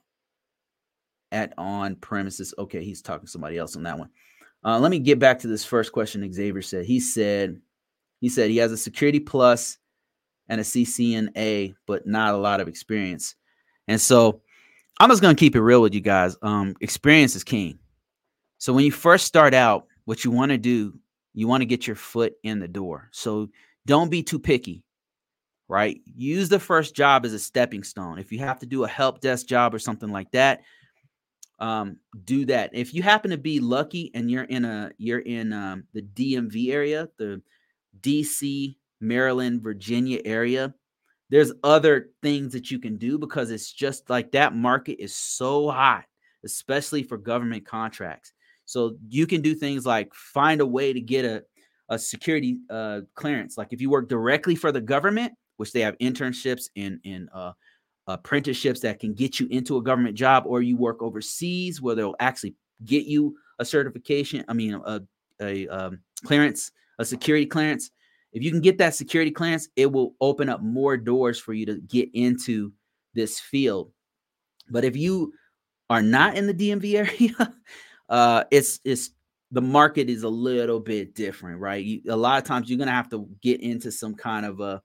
on premises. Okay, he's talking to somebody else on that one. Let me get back to this first question Xavier said. He said he has a Security Plus and a CCNA, but not a lot of experience. And so I'm just going to keep it real with you guys. Experience is king. So when you first start out, what you want to do, you want to get your foot in the door. So don't be too picky, right? Use the first job as a stepping stone. If you have to do a help desk job or something like that, do that. If you happen to be lucky and you're in the DMV area, the DC, Maryland, Virginia area, there's other things that you can do because it's just like that market is so hot, especially for government contracts. So you can do things like find a way to get a security clearance. Like if you work directly for the government, which they have internships and apprenticeships that can get you into a government job, or you work overseas where they'll actually get you a certification. I mean, a clearance, a security clearance. If you can get that security clearance, it will open up more doors for you to get into this field. But if you are not in the DMV area, it's the market is a little bit different, right? A lot of times you're gonna have to get into some kind of a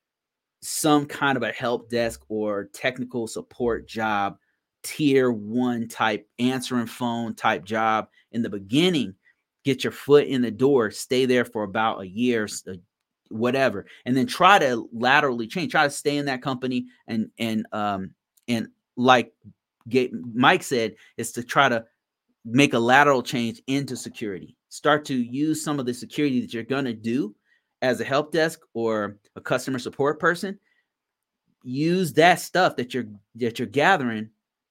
help desk or technical support job, tier 1 type answering phone type job in the beginning. Get your foot in the door, stay there for about a year, whatever, and then try to laterally change. Try to stay in that company, and like Mike said, is to try to make a lateral change into security. Start to use some of the security that you're going to do as a help desk or a customer support person. Use that stuff that you're gathering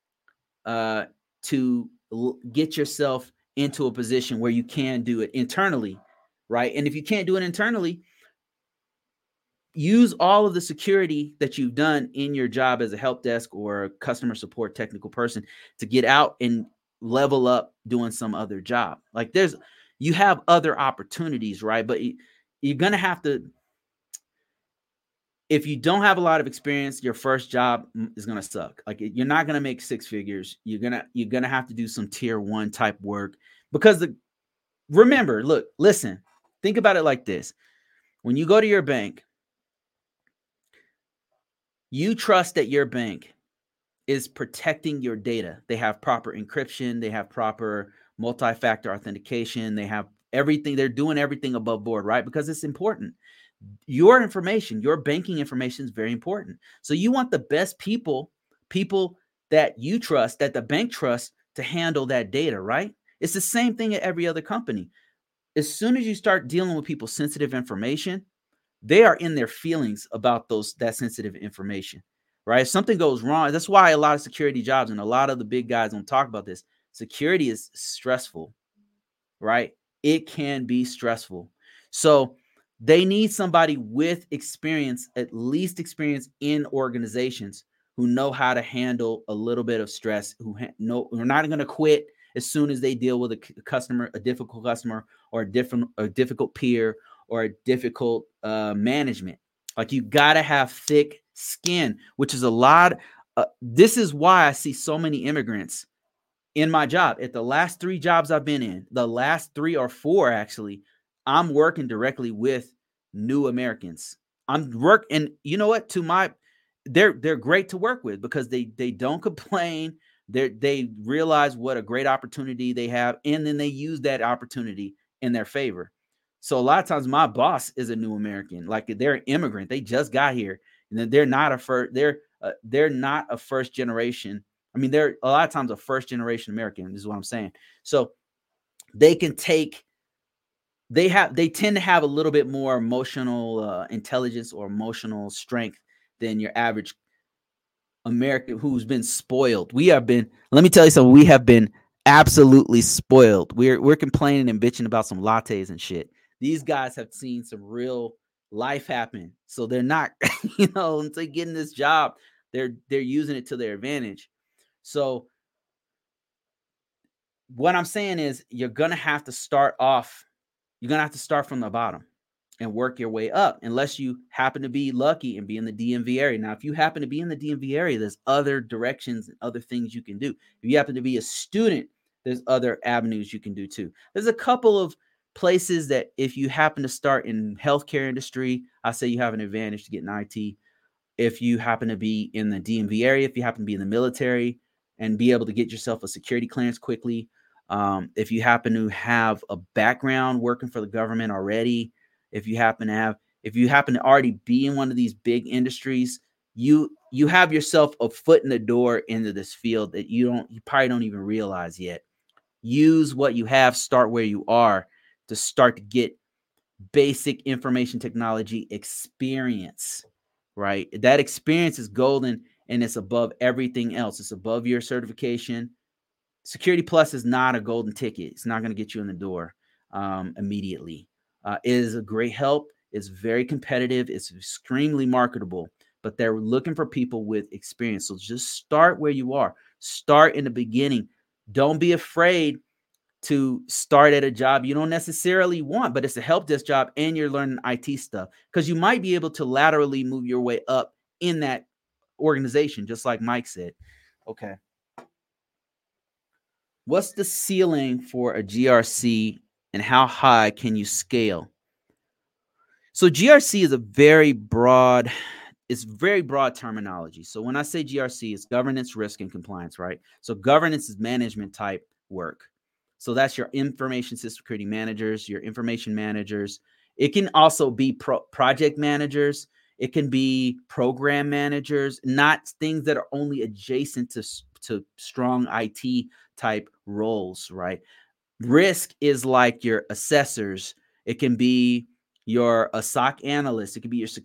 to get yourself into a position where you can do it internally, right? And if you can't do it internally, use all of the security that you've done in your job as a help desk or a customer support technical person to get out and level up doing some other job. Like you have other opportunities, right? But you're going to have to, if you don't have a lot of experience, your first job is going to suck. Like you're not going to make six figures. You're going to have to do some tier 1 type work because remember, listen, think about it like this. When you go to your bank, you trust that your bank is protecting your data. They have proper encryption. They have proper multi-factor authentication. They have everything. They're doing everything above board, right? Because it's important. Your information, your banking information is very important. So you want the best people that you trust, that the bank trusts to handle that data, right? It's the same thing at every other company. As soon as you start dealing with people's sensitive information, they are in their feelings about that sensitive information, right? If something goes wrong, that's why a lot of security jobs and a lot of the big guys don't talk about this. Security is stressful, right? It can be stressful. So they need somebody with experience, at least experience in organizations who know how to handle a little bit of stress, who are not going to quit as soon as they deal with a difficult customer or a difficult peer or a difficult management. Like you got to have thick skin, which is a lot. This is why I see so many immigrants in my job. At the last 3 jobs I've been in, the last 3 or 4 actually, I'm working directly with new Americans. And you know what? They're great to work with because they don't complain. They realize what a great opportunity they have, and then they use that opportunity in their favor. So a lot of times my boss is a new American, like they're an immigrant. They just got here, and they're not a first generation. I mean, they're a lot of times a first generation American, is what I'm saying. So they tend to have a little bit more emotional intelligence or emotional strength than your average American who's been spoiled. Let me tell you something. We have been absolutely spoiled. We're complaining and bitching about some lattes and shit. These guys have seen some real life happen. So they're not, until getting this job, they're using it to their advantage. So what I'm saying is you're going to have to start from the bottom and work your way up, unless you happen to be lucky and be in the DMV area. Now, if you happen to be in the DMV area, there's other directions and other things you can do. If you happen to be a student, there's other avenues you can do too. There's a couple of places that if you happen to start in healthcare industry, I say you have an advantage to get an IT. If you happen to be in the DMV area, if you happen to be in the military and be able to get yourself a security clearance quickly, if you happen to have a background working for the government already, if you happen to already be in one of these big industries, you have yourself a foot in the door into this field that you probably don't even realize yet. Use what you have, start where you are to start to get basic information technology experience, right? That experience is golden and it's above everything else. It's above your certification. Security Plus is not a golden ticket. It's not going to get you in the door immediately. It is a great help. It's very competitive. It's extremely marketable, but they're looking for people with experience. So just start where you are. Start in the beginning. Don't be afraid to start at a job you don't necessarily want, but it's a help desk job and you're learning IT stuff, because you might be able to laterally move your way up in that organization, just like Mike said. Okay. What's the ceiling for a GRC and how high can you scale? So GRC is very broad terminology. So when I say GRC, it's governance, risk, and compliance, right? So governance is management type work. So that's your information system security managers, your information managers. It can also be project managers. It can be program managers, not things that are only adjacent to strong IT type roles, right? Risk is like your assessors. It can be your SOC analyst. It can be your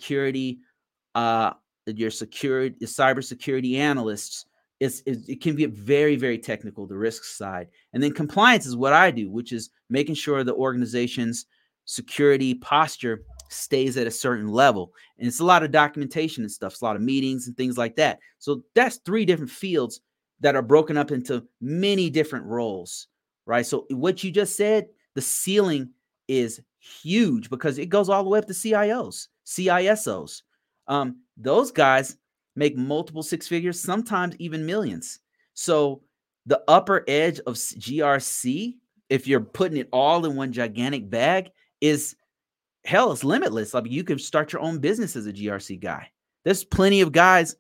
cybersecurity analysts. It can be very, very technical, the risk side. And then compliance is what I do, which is making sure the organization's security posture stays at a certain level. And it's a lot of documentation and stuff. It's a lot of meetings and things like that. So that's 3 different fields that are broken up into many different roles, right? So what you just said, the ceiling is huge because it goes all the way up to CIOs, CISOs. Those guys make multiple 6 figures, sometimes even millions. So the upper edge of GRC, if you're putting it all in one gigantic bag, is hell, it's limitless. Like you can start your own business as a GRC guy. There's plenty of guys.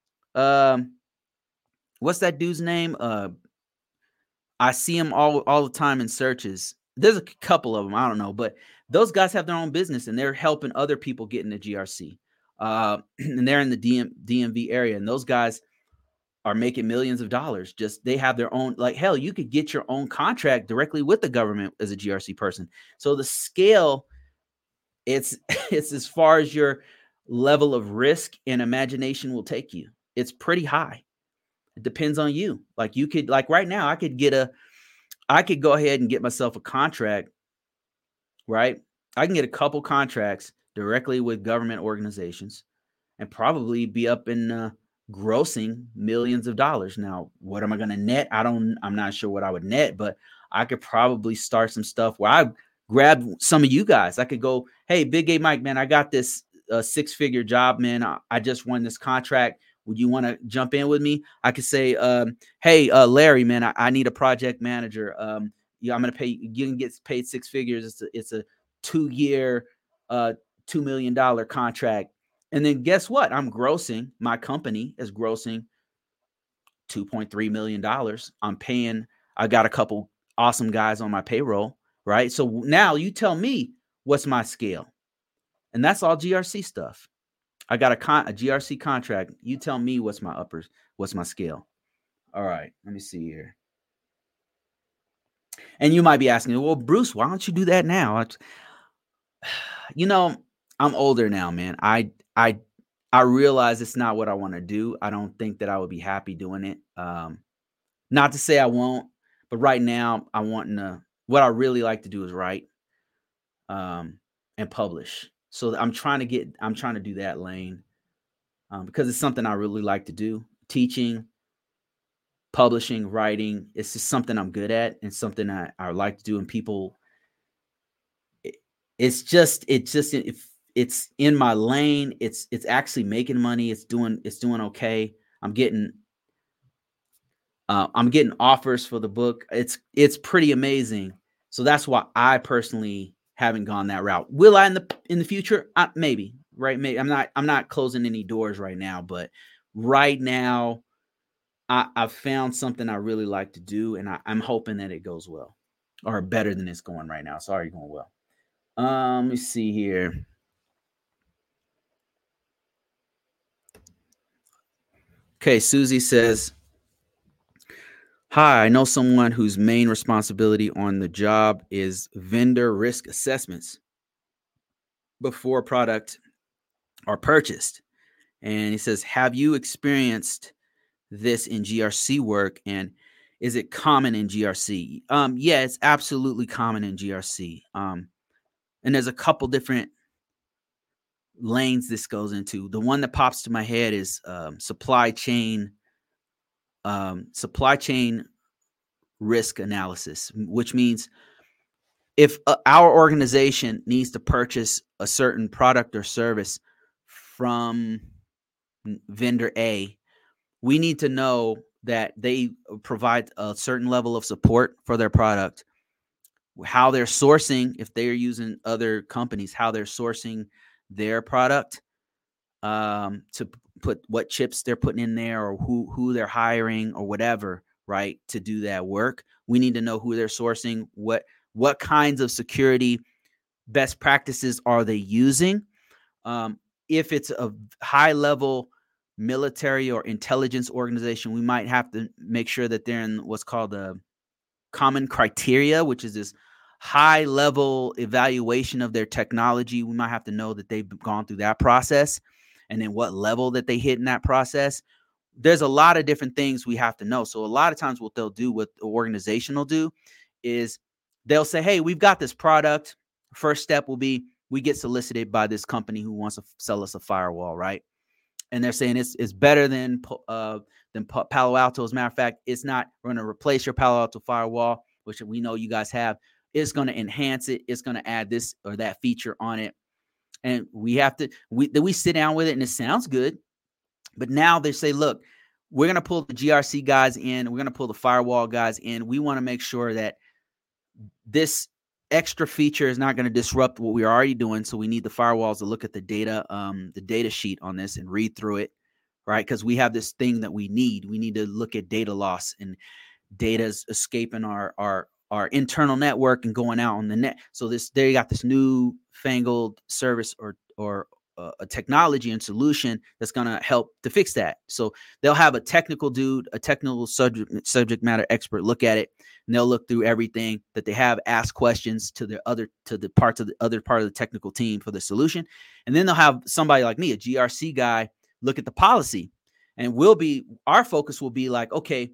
What's that dude's name? I see him all the time in searches. There's a couple of them. I don't know, but those guys have their own business and they're helping other people get into GRC. And they're in the DMV area, and those guys are making millions of dollars. Just they have their own, like hell, you could get your own contract directly with the government as a GRC person. So the scale, it's as far as your level of risk and imagination will take you. It's pretty high. It depends on you. Like you could, like right now, I could go ahead and get myself a contract, right? I can get a couple contracts directly with government organizations and probably be up in grossing millions of dollars. Now, what am I going to net? I'm not sure what I would net, but I could probably start some stuff where I grab some of you guys. I could go, hey, Big A Mike, man, I got this 6-figure job, man. I just won this contract. Would you want to jump in with me? I could say, hey, Larry, man, I need a project manager. Yeah, I'm going to pay. You can get paid 6 figures. It's a 2-year, $2 million contract. And then guess what? My company is grossing $2.3 million. I got a couple awesome guys on my payroll, right? So now you tell me what's my scale. And that's all GRC stuff. I got a GRC contract. You tell me what's my scale. All right, let me see here. And you might be asking, well, Bruce, why don't you do that now? I'm older now, man. I realize it's not what I want to do. I don't think that I would be happy doing it. Not to say I won't, but right now what I really like to do is write, and publish. So I'm trying to do that lane, because it's something I really like to do. Teaching, publishing, writing, it's just something I'm good at and something I like to do. And people, it's in my lane. It's actually making money. It's doing okay. I'm getting offers for the book. It's pretty amazing. So that's why I personally haven't gone that route. Will I in the future? Maybe, right? Maybe. I'm not closing any doors right now, but right now I've found something I really like to do, and I'm hoping that it goes well, or better than it's going right now. It's already going well. Let me see here. Okay, Susie says, hi, I know someone whose main responsibility on the job is vendor risk assessments before product are purchased. And he says, have you experienced this in GRC work, and is it common in GRC? Yeah, it's absolutely common in GRC. And there's a couple different lanes this goes into. The one that pops to my head is supply chain risk analysis, which means if our organization needs to purchase a certain product or service from vendor A, we need to know that they provide a certain level of support for their product, how they're sourcing, if they're using other companies, how they're sourcing their product, to put what chips they're putting in there, or who they're hiring or whatever, right, to do that work. We need to know who they're sourcing, what kinds of security best practices are they using. If it's a high level military or intelligence organization, we might have to make sure that they're in what's called a common criteria, which is this high level evaluation of their technology. We might have to know that they've gone through that process, and then what level that they hit in that process. There's a lot of different things we have to know. So a lot of times what they'll do, what the organization will do, is they'll say, hey, we've got this product. First step will be, we get solicited by this company who wants to sell us a firewall, right? And they're saying it's better than Palo Alto. As a matter of fact, it's not. We're going to replace your Palo Alto firewall, which we know you guys have. It's going to enhance it. It's going to add this or that feature on it. And we sit down with it, and it sounds good. But now they say, look, we're going to pull the GRC guys in. We're going to pull the firewall guys in. We want to make sure that this extra feature is not going to disrupt what we're already doing. So we need the firewalls to look at the data sheet on this and read through it, right? Because we have this thing that we need. We need to look at data loss, and data's escaping our internal network and going out on the net. So they got this new fangled service or a technology and solution that's going to help to fix that. So they'll have a technical dude, a technical subject matter expert look at it, and they'll look through everything that they have, ask questions to the parts of the other part of the technical team for the solution. And then they'll have somebody like me, a GRC guy, look at the policy, and our focus will be like, okay,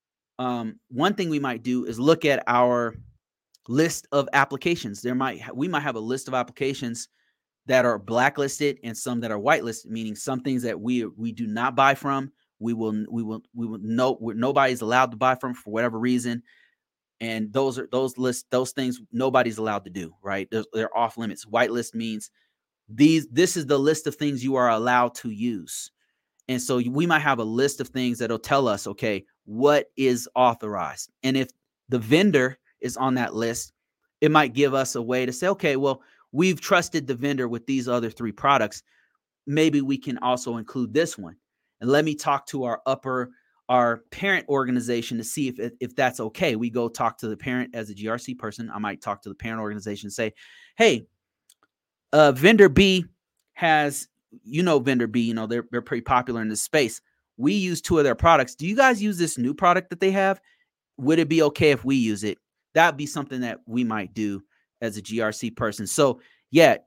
one thing we might do is look at our list of applications. We might have a list of applications that are blacklisted and some that are whitelisted, meaning some things that we do not buy from. We will know nobody's allowed to buy from for whatever reason. And those things nobody's allowed to do, right? They're off limits. Whitelist means this is the list of things you are allowed to use. And so we might have a list of things that'll tell us, okay, what is authorized. And if the vendor is on that list, it might give us a way to say, okay, well, we've trusted the vendor with these other 3 products. Maybe we can also include this one. And let me talk to our parent organization to see if that's okay. We go talk to the parent as a GRC person. I might talk to the parent organization and say, hey, vendor B has, vendor B, they're pretty popular in this space. We use 2 of their products. Do you guys use this new product that they have? Would it be okay if we use it? That'd be something that we might do as a GRC person. So yeah,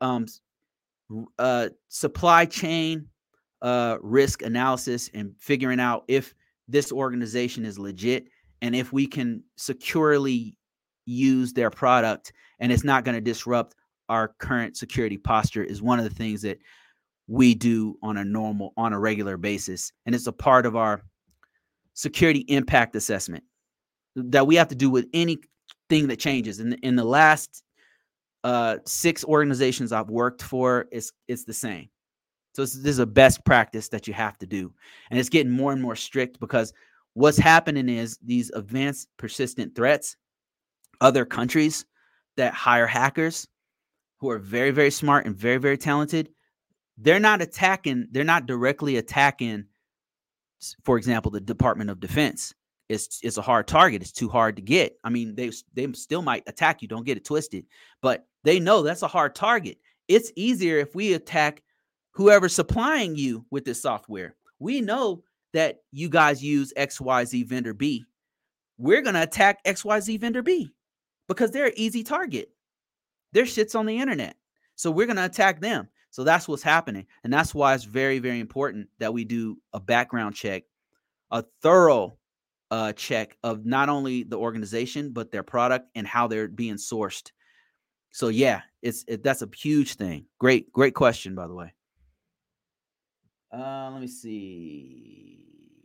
supply chain risk analysis and figuring out if this organization is legit and if we can securely use their product and it's not going to disrupt our current security posture is one of the things that we do on a regular basis. And it's a part of our security impact assessment that we have to do with anything that changes. In the last 6 organizations I've worked for, it's the same. So this is a best practice that you have to do. And it's getting more and more strict because what's happening is these advanced persistent threats, other countries that hire hackers who are very, very smart and very, very talented, they're not directly attacking, for example, the Department of Defense. It's a hard target. It's too hard to get. I mean, they still might attack you. Don't get it twisted. But they know that's a hard target. It's easier if we attack whoever's supplying you with this software. We know that you guys use XYZ vendor B. We're going to attack XYZ vendor B because they're an easy target. Their shit's on the internet. So we're going to attack them. So that's what's happening. And that's why it's very, very important that we do a background check, a thorough check of not only the organization, but their product and how they're being sourced. So yeah, that's a huge thing. Great question, by the way. Let me see.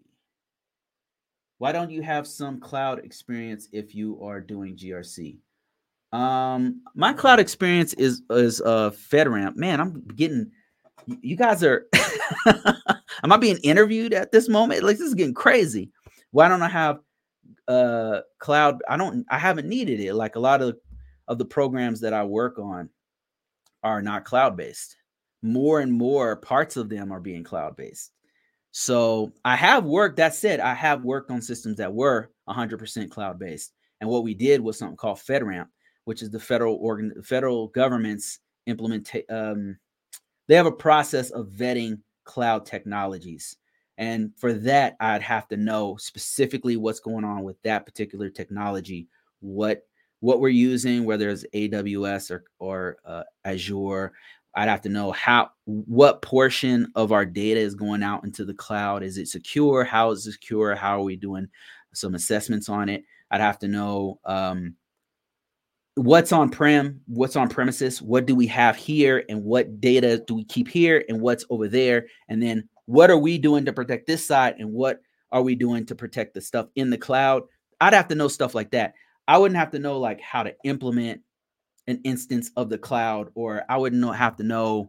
Why don't you have some cloud experience if you are doing GRC? My cloud experience is FedRAMP. Man, I'm getting, you guys are, am I being interviewed at this moment? Like, this is getting crazy. Why don't I have cloud? I haven't needed it. Like a lot of the programs that I work on are not cloud-based. More and more parts of them are being cloud-based. So I have worked on systems that were 100% cloud-based. And what we did was something called FedRAMP, which is the federal government's implementation. They have a process of vetting cloud technologies. And for that, I'd have to know specifically what's going on with that particular technology, what we're using, whether it's AWS or Azure. I'd have to know what portion of our data is going out into the cloud. Is it secure? How is it secure? How are we doing some assessments on it? I'd have to know what's on-prem, what's on premises, what do we have here, and what data do we keep here, and what's over there, and then what are we doing to protect this side, and what are we doing to protect the stuff in the cloud. I'd have to know stuff like that. I wouldn't have to know like how to implement an instance of the cloud, or I wouldn't have to know.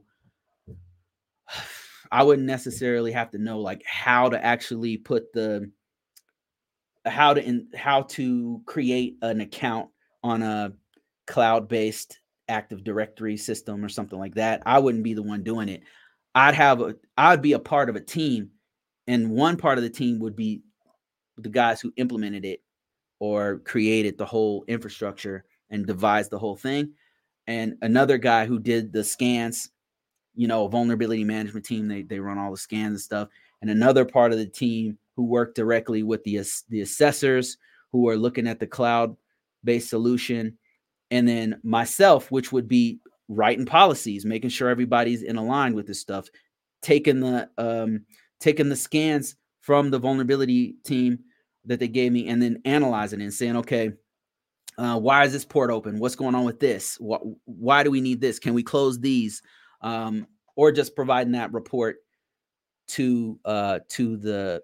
I wouldn't necessarily have to know like how to actually put the how to create an account on a cloud-based Active Directory system or something like that. I wouldn't be the one doing it. I'd be a part of a team, and one part of the team would be the guys who implemented it or created the whole infrastructure and devised the whole thing, and another guy who did the scans, vulnerability management team. They run all the scans and stuff, and another part of the team who work directly with the assessors who are looking at the cloud-based solution, and then myself, which would be writing policies, making sure everybody's in line with this stuff, taking the scans from the vulnerability team that they gave me, and then analyzing it and saying, okay, why is this port open? What's going on with this? Why do we need this? Can we close these? Or just providing that report to the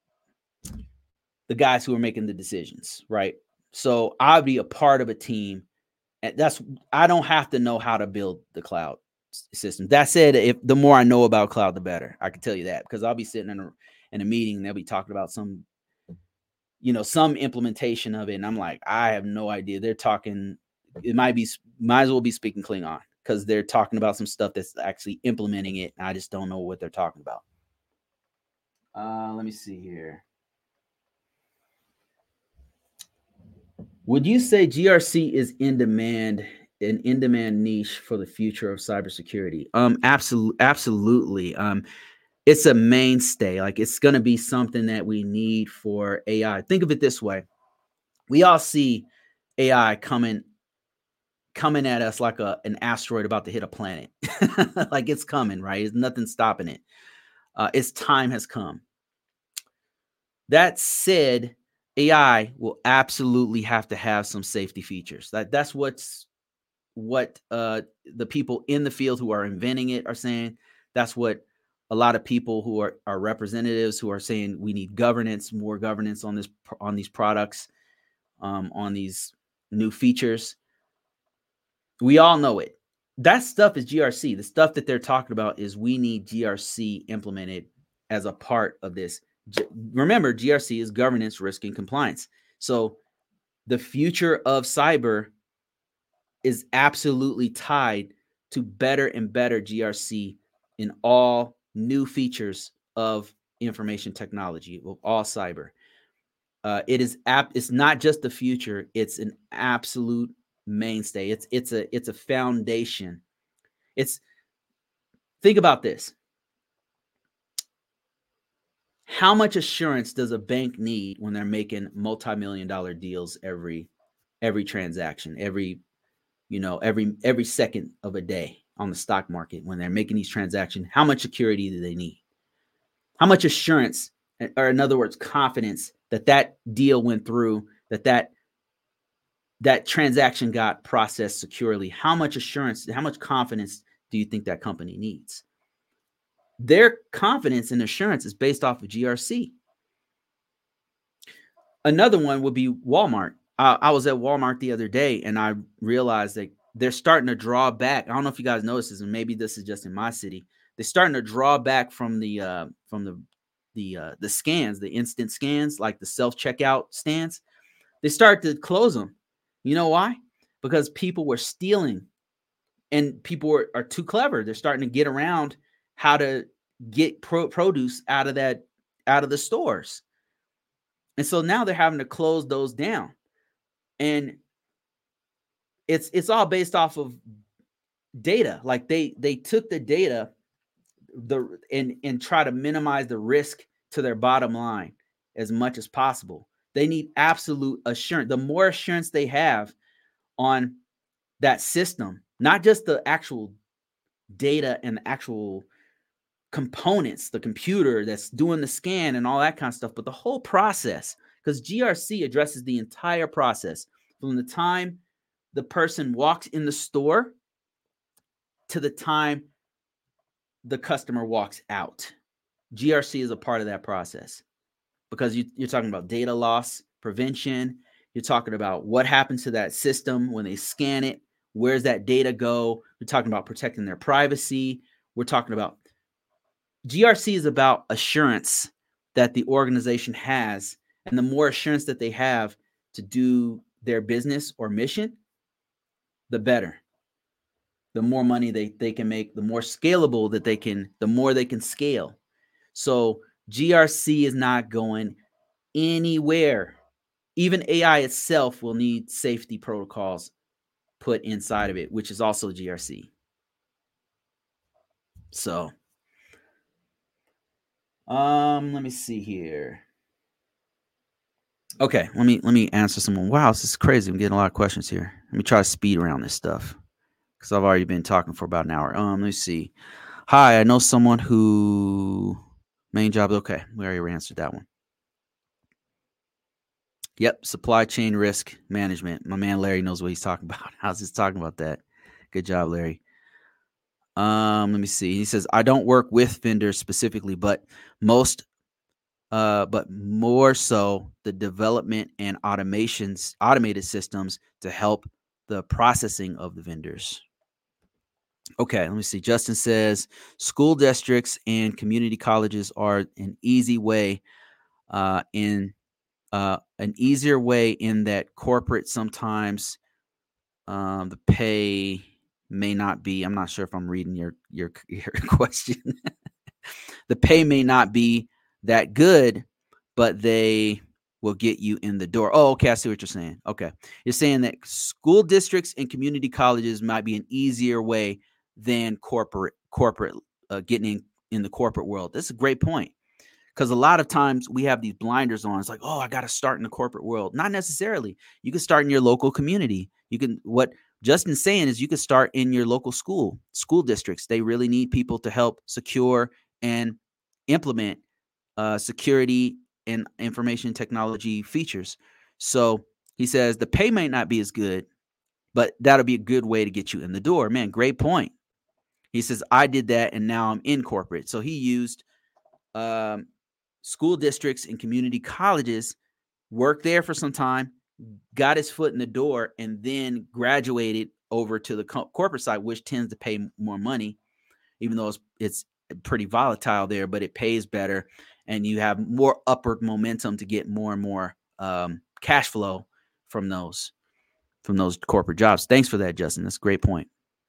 guys who are making the decisions, right? So I'll be a part of a team. And I don't have to know how to build the cloud system. That said, if the more I know about cloud, the better. I can tell you that, because I'll be sitting in a meeting and they'll be talking about some implementation of it, and I'm like, I have no idea. They're talking. It might as well be speaking Klingon, because they're talking about some stuff that's actually implementing it, and I just don't know what they're talking about. Let me see here. Would you say GRC is an in-demand niche for the future of cybersecurity? Absolutely. It's a mainstay. Like, it's going to be something that we need for AI. Think of it this way. We all see AI coming at us like an asteroid about to hit a planet. Like, it's coming, right? There's nothing stopping it. Its time has come. That said, AI will absolutely have to have some safety features. That's what the people in the field who are inventing it are saying. That's what a lot of people who are representatives who are saying we need more governance on these products, on these new features. We all know it. That stuff is GRC. The stuff that they're talking about is we need GRC implemented as a part of this. Remember, GRC is governance, risk, and compliance. So the future of cyber is absolutely tied to better and better GRC in all new features of information technology, of all cyber. It's not just the future; it's an absolute mainstay. It's a foundation. Think about this. How much assurance does a bank need when they're making multi-million-dollar deals every transaction, every second of a day on the stock market when they're making these transactions? How much security do they need? How much assurance, or in other words, confidence that deal went through, that transaction got processed securely? How much assurance, how much confidence do you think that company needs? Their confidence and assurance is based off of GRC. Another one would be Walmart. I was at Walmart the other day, and I realized that they're starting to draw back. I don't know if you guys notice this, and maybe this is just in my city. They're starting to draw back from the scans, the instant scans, like the self-checkout stands. They start to close them. You know why? Because people were stealing, and people are too clever. They're starting to get around how to get produce out of the stores. And so now they're having to close those down. And it's all based off of data. Like they took the data and try to minimize the risk to their bottom line as much as possible. They need absolute assurance. The more assurance they have on that system, not just the actual data and the actual components, the computer that's doing the scan and all that kind of stuff, but the whole process, because GRC addresses the entire process from the time the person walks in the store to the time the customer walks out. GRC is a part of that process because you're talking about data loss prevention. You're talking about what happens to that system when they scan it. Where's that data go? We're talking about protecting their privacy. We're talking about GRC is about assurance that the organization has, and the more assurance that they have to do their business or mission, the better. The more money they can make, the more scalable that they can, the more they can scale. So GRC is not going anywhere. Even AI itself will need safety protocols put inside of it, which is also GRC. So, let me see here. Okay, let me answer someone. Wow, this is crazy. I'm getting a lot of questions here. Let me try to speed around this stuff because I've already been talking for about an hour. Let me see. Hi, I know someone who main job. Okay, we already answered that one. Yep, supply chain risk management. My man Larry knows what he's talking about. How's he talking about that? Good job, Larry. Let me see. He says, I don't work with vendors specifically, but more so the development and automated systems to help the processing of the vendors. Okay, let me see. Justin says school districts and community colleges are an easier way in that corporate sometimes the pay may not be. I'm not sure if I'm reading your question. The pay may not be that good, but they will get you in the door. Oh, okay. I see what you're saying. Okay. You're saying that school districts and community colleges might be an easier way than corporate getting in the corporate world. That's a great point. Because a lot of times we have these blinders on. It's like, oh, I got to start in the corporate world. Not necessarily. You can start in your local community. What Justin's saying is you can start in your local school districts. They really need people to help secure and implement security and information technology features. So he says the pay might not be as good, but that'll be a good way to get you in the door. Man, great point. He says, I did that and now I'm in corporate. So he used school districts and community colleges, worked there for some time, got his foot in the door, and then graduated over to the corporate side, which tends to pay more money, even though it's pretty volatile there, but it pays better, and you have more upward momentum to get more and more cash flow from those corporate jobs. Thanks for that, Justin. That's a great point.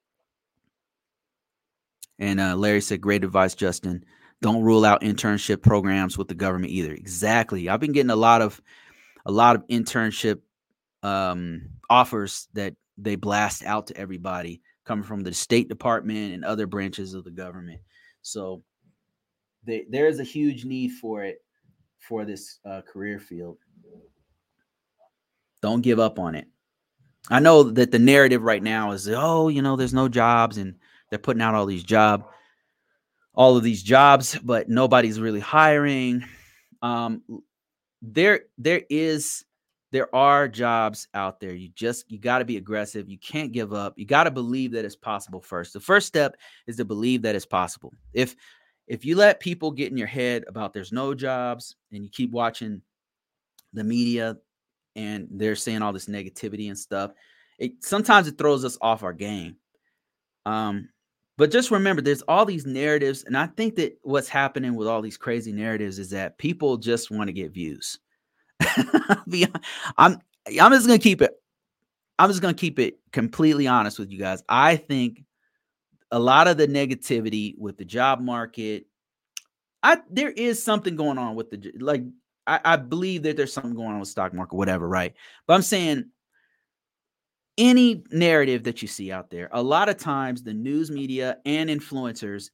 And Larry said, great advice, Justin. Don't rule out internship programs with the government either. Exactly. I've been getting a lot of internship offers that they blast out to everybody coming from the State Department and other branches of the government. So there is a huge need for it for this career field. Don't give up on it. I know that the narrative right now is, oh, there's no jobs and they're putting out all of these jobs, but nobody's really hiring. There are jobs out there. You got to be aggressive. You can't give up. You got to believe that it's possible first. The first step is to believe that it's possible. If you let people get in your head about there's no jobs and you keep watching the media and they're saying all this negativity and stuff, sometimes it throws us off our game. But just remember, there's all these narratives, and I think that what's happening with all these crazy narratives is that people just want to get views. I'm just gonna keep it completely honest with you guys. I think a lot of the negativity with the job market, there is something going on with I believe that there's something going on with the stock market, whatever, right? But I'm saying any narrative that you see out there, a lot of times the news media and influencers,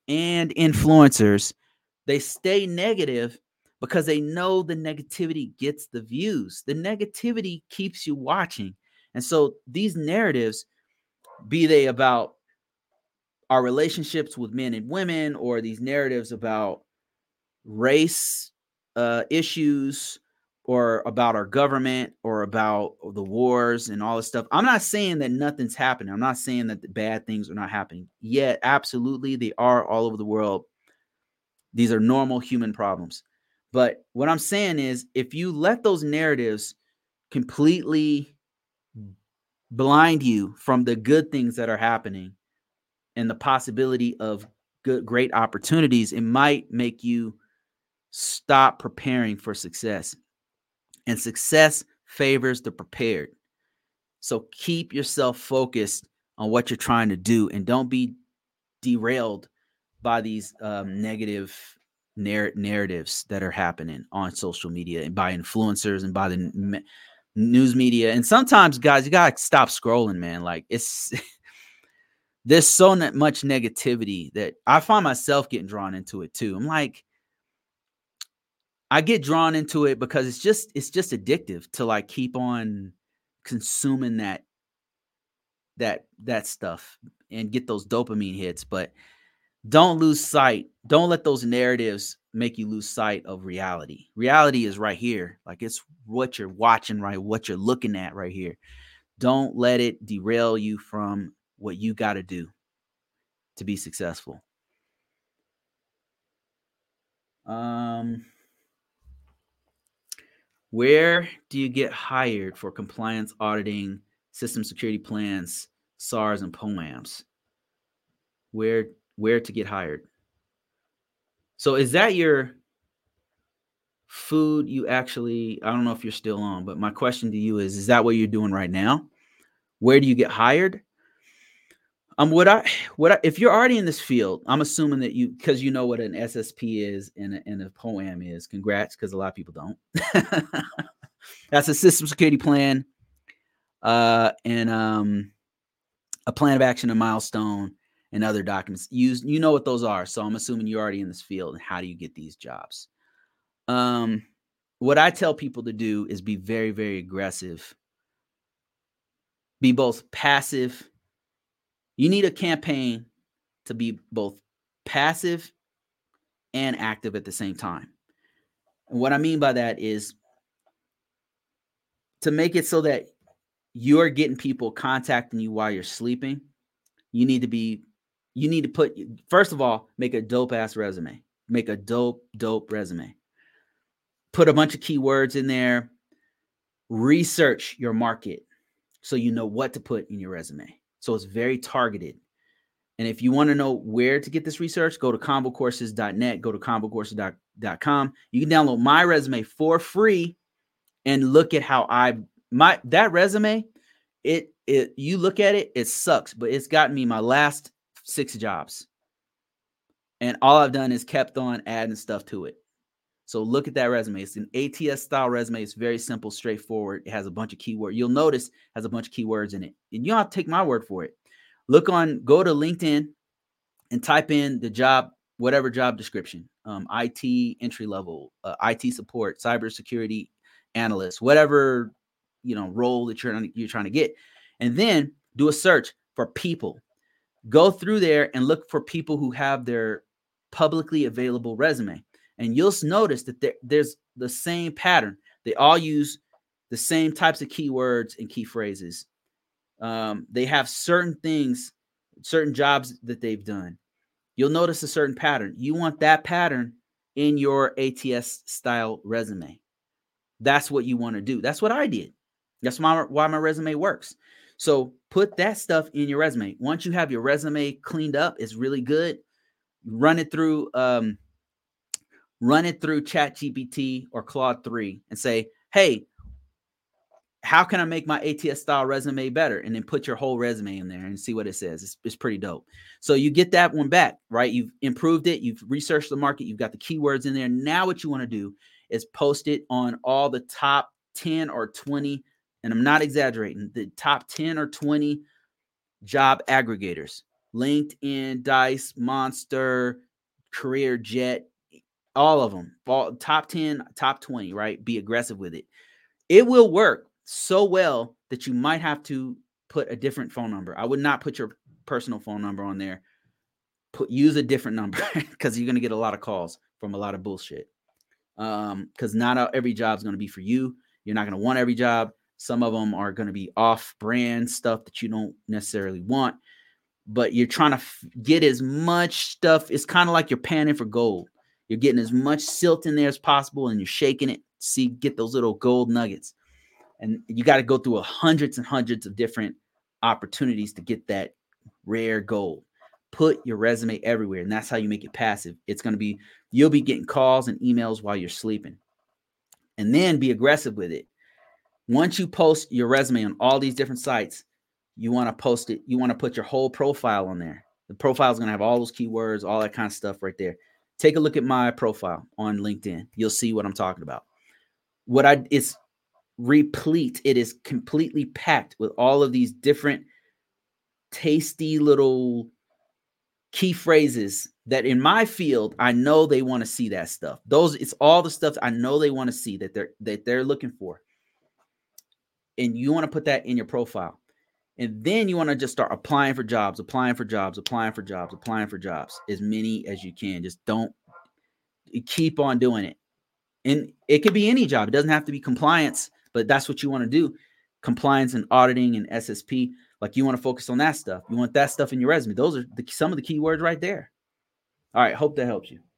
they stay negative because they know the negativity gets the views. The negativity keeps you watching. And so these narratives, be they about our relationships with men and women, or these narratives about race issues, or about our government or about the wars and all this stuff. I'm not saying that nothing's happening. I'm not saying that the bad things are not happening. Yeah, absolutely, they are all over the world. These are normal human problems. But what I'm saying is, if you let those narratives completely blind you from the good things that are happening and the possibility of great opportunities, it might make you stop preparing for success. And success favors the prepared. So keep yourself focused on what you're trying to do and don't be derailed by these negative narratives that are happening on social media and by influencers and by the news media. And sometimes, guys, you gotta stop scrolling, man. Like, it's there's so much negativity that I find myself getting drawn into it too. I'm like, I get drawn into it because it's just addictive to like keep on consuming that stuff and get those dopamine hits. But don't lose sight. Don't let those narratives make you lose sight of reality. Reality is right here. Like, it's what you're watching, right? What you're looking at right here. Don't let it derail you from what you got to do to be successful. Where do you get hired for compliance auditing, system security plans, SARs, and POAMs? Where to get hired? So is that your food you actually, I don't know if you're still on, but my question to you is that what you're doing right now? Where do you get hired? If you're already in this field, I'm assuming that because you know what an SSP is and a POAM is. Congrats, because a lot of people don't. That's a system security plan, and a plan of action, a milestone, and other documents. You know what those are. So I'm assuming you're already in this field. And how do you get these jobs? What I tell people to do is be very, very aggressive. Be both passive. You need a campaign to be both passive and active at the same time. And what I mean by that is to make it so that you're getting people contacting you while you're sleeping. You need to put, first of all, make a dope ass resume. Make a dope resume. Put a bunch of keywords in there. Research your market so you know what to put in your resume. So it's very targeted. And if you want to know where to get this research, go to combocourses.net, go to combocourses.com. You can download my resume for free and look at how that resume, you look at it, it sucks, but it's gotten me my last 6 jobs. And all I've done is kept on adding stuff to it. So look at that resume. It's an ATS style resume. It's very simple, straightforward. It has a bunch of keywords. You'll notice it has a bunch of keywords in it. And you don't have to take my word for it. Go to LinkedIn and type in the job, whatever job description, IT entry level, IT support, cybersecurity analyst, whatever, role that you're trying to get. And then do a search for people. Go through there and look for people who have their publicly available resume. And you'll notice that there's the same pattern. They all use the same types of keywords and key phrases. They have certain things, certain jobs that they've done. You'll notice a certain pattern. You want that pattern in your ATS style resume. That's what you want to do. That's what I did. That's why my resume works. So put that stuff in your resume. Once you have your resume cleaned up, it's really good. Run it through ChatGPT or Claude 3 and say, hey, how can I make my ATS style resume better? And then put your whole resume in there and see what it says. It's pretty dope. So you get that one back, right? You've improved it. You've researched the market. You've got the keywords in there. Now what you want to do is post it on all the top 10 or 20, and I'm not exaggerating, the top 10 or 20 job aggregators. LinkedIn, Dice, Monster, CareerJet, all of them. Top 10, top 20, right? Be aggressive with it. It will work so well that you might have to put a different phone number. I would not put your personal phone number on there. Use a different number because you're going to get a lot of calls from a lot of bullshit. Because not every job is going to be for you. You're not going to want every job. Some of them are going to be off-brand stuff that you don't necessarily want, but you're trying to get as much stuff. It's kind of like you're panning for gold. You're getting as much silt in there as possible, and you're shaking it. Get those little gold nuggets. And you got to go through hundreds and hundreds of different opportunities to get that rare gold. Put your resume everywhere, and that's how you make it passive. You'll be getting calls and emails while you're sleeping. And then be aggressive with it. Once you post your resume on all these different sites, you want to post it. You want to put your whole profile on there. The profile is going to have all those keywords, all that kind of stuff right there. Take a look at my profile on LinkedIn. You'll see what I'm talking about. It's replete. It is completely packed with all of these different tasty little key phrases that in my field, I know they want to see that stuff. It's all the stuff I know they want to see that they're looking for. And you want to put that in your profile. And then you want to just start applying for jobs, as many as you can. Just don't keep on doing it. And it could be any job. It doesn't have to be compliance, but that's what you want to do. Compliance and auditing and SSP. Like, you want to focus on that stuff. You want that stuff in your resume. Those are some of the keywords right there. All right. Hope that helps you.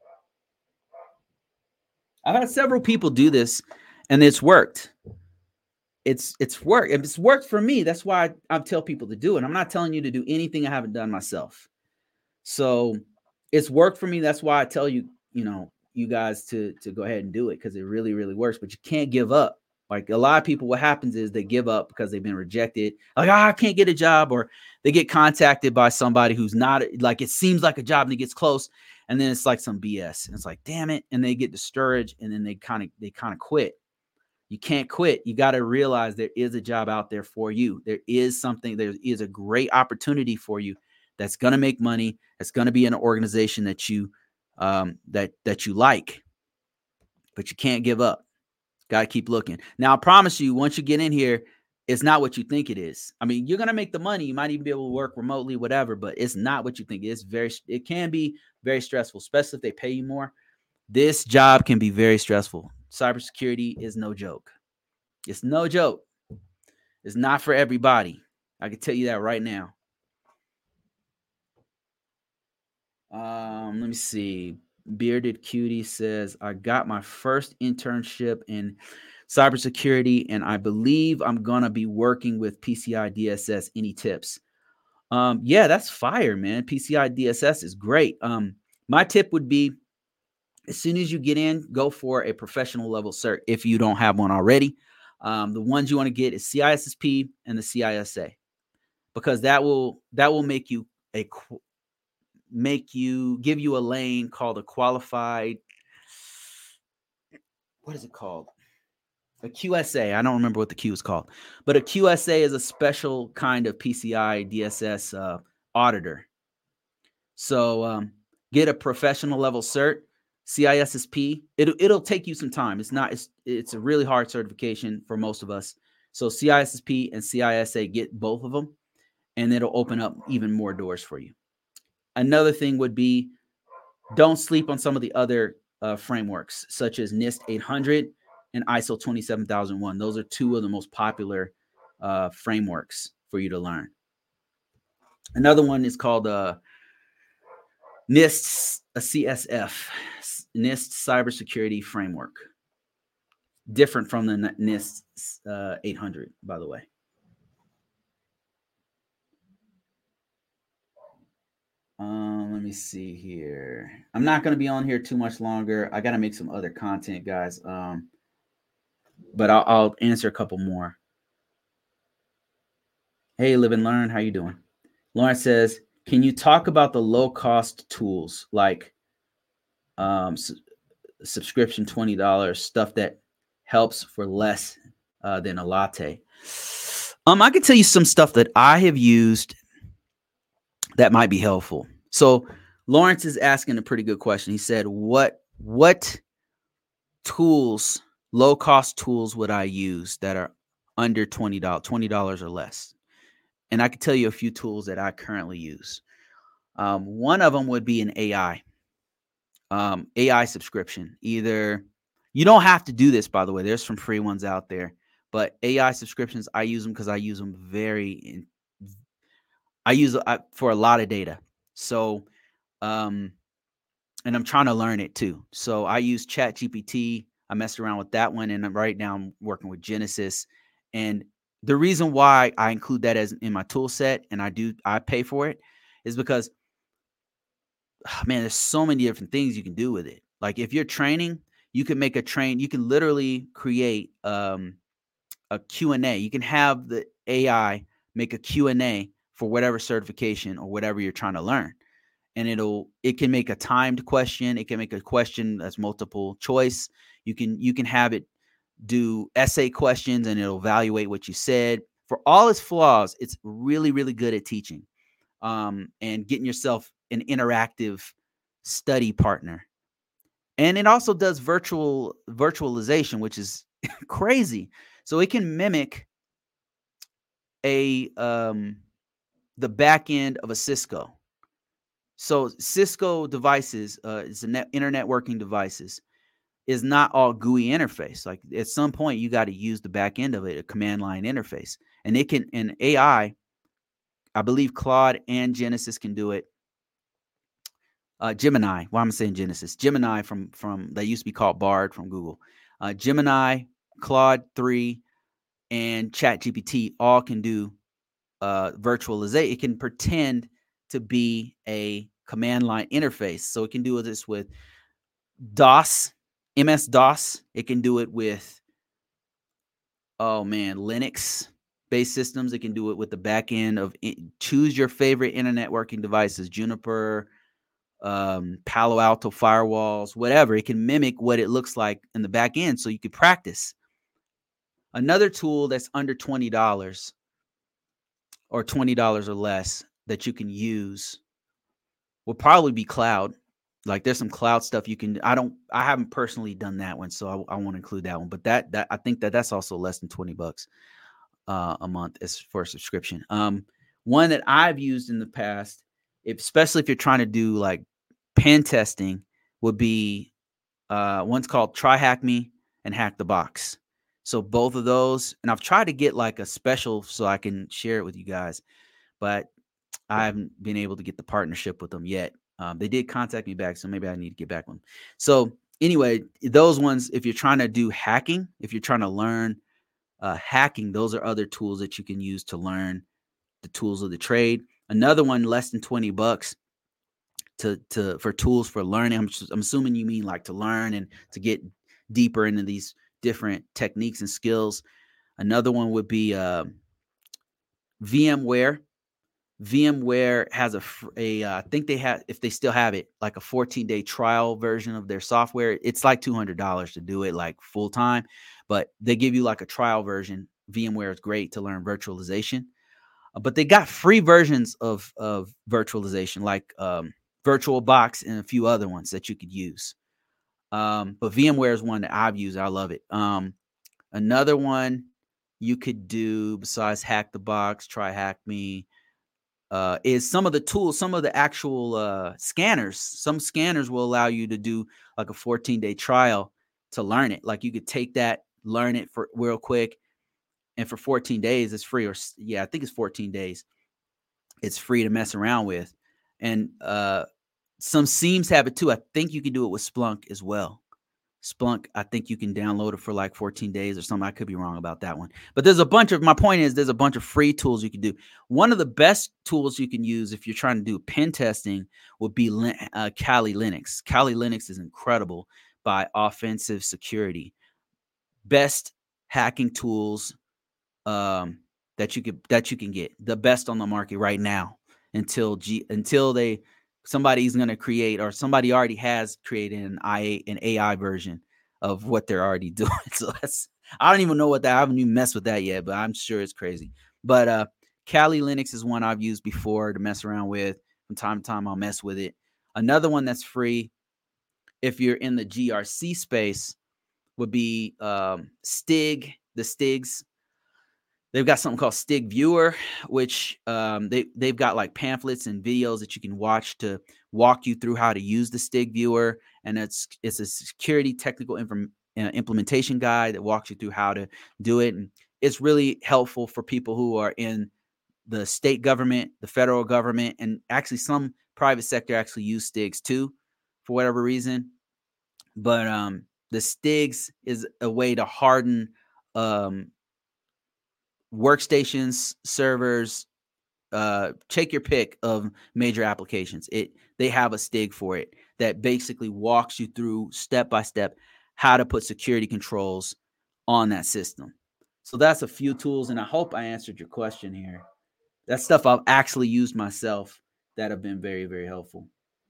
I've had several people do this, and it's worked. It's worked. If it's worked for me, that's why I tell people to do it. I'm not telling you to do anything I haven't done myself. So it's worked for me. That's why I tell you, you guys to go ahead and do it, because it really, really works. But you can't give up. Like, a lot of people, what happens is they give up because they've been rejected. Like, I can't get a job, or they get contacted by somebody who's not, like, it seems like a job and it gets close, and then it's like some BS. And it's like, damn it. And they get discouraged, and then they kind of quit. You can't quit. You got to realize there is a job out there for you. There is a great opportunity for you that's going to make money. That's going to be in an organization that you that you like, but you can't give up. Got to keep looking. Now, I promise you, once you get in here, it's not what you think it is. I mean, you're going to make the money. You might even be able to work remotely, whatever, but it's not what you think. It can be very stressful, especially if they pay you more. This job can be very stressful. Cybersecurity is no joke. It's no joke. It's not for everybody. I can tell you that right now. Let me see. Bearded Cutie says, I got my first internship in cybersecurity, and I believe I'm going to be working with PCI DSS. Any tips? Yeah, that's fire, man. PCI DSS is great. My tip would be, as soon as you get in, go for a professional level cert if you don't have one already. The ones you want to get is CISSP and the CISA, because that will make you give you a lane called a qualified. What is it called? A QSA. I don't remember what the Q is called, but a QSA is a special kind of PCI DSS auditor. So get a professional level cert. CISSP, it'll take you some time. It's a really hard certification for most of us. So CISSP and CISA, get both of them, and it'll open up even more doors for you. Another thing would be, don't sleep on some of the other frameworks, such as NIST 800 and ISO 27001. Those are two of the most popular frameworks for you to learn. Another one is called NIST, a CSF, NIST Cybersecurity Framework. Different from the NIST 800, by the way. Let me see here. I'm not going to be on here too much longer. I got to make some other content, guys. But I'll answer a couple more. Hey, Live and Learn. How you doing? Lauren says, can you talk about the low-cost tools like subscription $20, stuff that helps for less than a latte? I can tell you some stuff that I have used that might be helpful. So Lawrence is asking a pretty good question. He said, what tools, low-cost tools would I use that are under $20 or less? And I can tell you a few tools that I currently use. One of them would be an AI subscription. Either You don't have to do this, by the way. There's some free ones out there, but AI subscriptions, I use them because I use them I use it for a lot of data. So, um, and I'm trying to learn it too. So I use ChatGPT. I messed around with that one, and right now I'm working with Genesis. And the reason why I include that as in my tool set and I pay for it is because, man, there's so many different things you can do with it. Like if you're training, you can make you can literally create a Q&A. You can have the AI make a Q&A for whatever certification or whatever you're trying to learn. And it can make a timed question. It can make a question that's multiple choice. You can have it do essay questions and it'll evaluate what you said. For all its flaws, it's really, really good at teaching and getting yourself an interactive study partner. And it also does virtualization, which is crazy. So it can mimic the back end of a Cisco. So Cisco devices, it's internet working devices, is not all GUI interface. Like at some point, you got to use the back end of it, a command line interface, and it can. And AI, I believe Claude and Genesis can do it. Gemini. Why am I saying Genesis? Gemini from they used to be called Bard from Google. Gemini, Claude 3, and ChatGPT all can do virtualization. It can pretend to be a command line interface. So it can do this with DOS, MS DOS. It can do it with, Linux based systems. It can do it with the back end of choose your favorite internet working devices, Juniper, Palo Alto firewalls, whatever. It can mimic what it looks like in the back end so you could practice. Another tool that's under $20 or $20 or less that you can use will probably be cloud. Like there's some cloud stuff you can. I haven't personally done that one, so I won't include that one. But that I think that's also less than $20 a month as for a subscription. One that I've used in the past, especially if you're trying to do like pen testing, would be one's called Try Hack Me and Hack the Box. So both of those, and I've tried to get like a special so I can share it with you guys, but I haven't been able to get the partnership with them yet. They did contact me back, so maybe I need to get back with them. So anyway, those ones, if you're trying to do hacking, if you're trying to learn hacking, those are other tools that you can use to learn the tools of the trade. Another one, less than $20 for tools for learning. I'm assuming you mean like to learn and to get deeper into these different techniques and skills. Another one would be VMware. VMware has I think they have, if they still have it, like a 14-day trial version of their software. It's like $200 to do it like full time, but they give you like a trial version. VMware is great to learn virtualization, but they got free versions of virtualization, like VirtualBox and a few other ones that you could use. But VMware is one that I've used. I love it. Another one you could do besides Hack the Box, Try Hack Me, is some of the tools, some of the actual scanners. Some scanners will allow you to do like a 14-day trial to learn it. Like you could take that, learn it for real quick, and for 14 days it's free. Or I think it's 14 days. It's free to mess around with. And some Seams have it too. I think you can do it with Splunk as well. Splunk, I think you can download it for like 14 days or something. I could be wrong about that one. But my point is there's a bunch of free tools you can do. One of the best tools you can use if you're trying to do pen testing would be Kali Linux. Kali Linux is incredible by Offensive Security. Best hacking tools that you can get. The best on the market right now until somebody's going to create, or somebody already has created an AI version of what they're already doing. So I don't even know what that, I haven't even messed with that yet, but I'm sure it's crazy. But Kali Linux is one I've used before to mess around with. From time to time, I'll mess with it. Another one that's free, if you're in the GRC space, would be Stig, the Stigs. They've got something called Stig Viewer, which they've got like pamphlets and videos that you can watch to walk you through how to use the Stig Viewer. And it's a security technical implementation guide that walks you through how to do it. And it's really helpful for people who are in the state government, the federal government, and actually some private sector actually use STIGs too, for whatever reason. But the STIGs is a way to harden workstations, servers, take your pick of major applications. They have a STIG for it that basically walks you through step by step how to put security controls on that system. So that's a few tools, and I hope I answered your question here. That's stuff I've actually used myself that have been very, very helpful.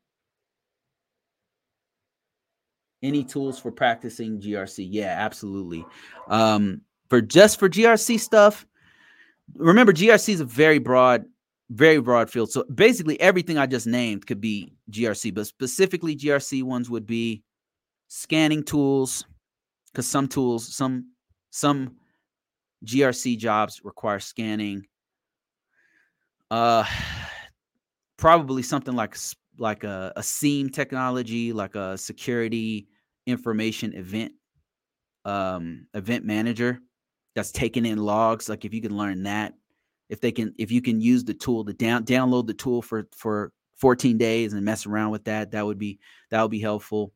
Any tools for practicing GRC? Yeah, absolutely. For GRC stuff, remember GRC is a very broad field. So basically everything I just named could be GRC, but specifically GRC ones would be scanning tools, because some GRC jobs require scanning. Probably something like a SIEM technology, like a security information event manager that's taking in logs. Like if you can learn that, if you can use the tool to download the tool for 14 days and mess around with that would be helpful.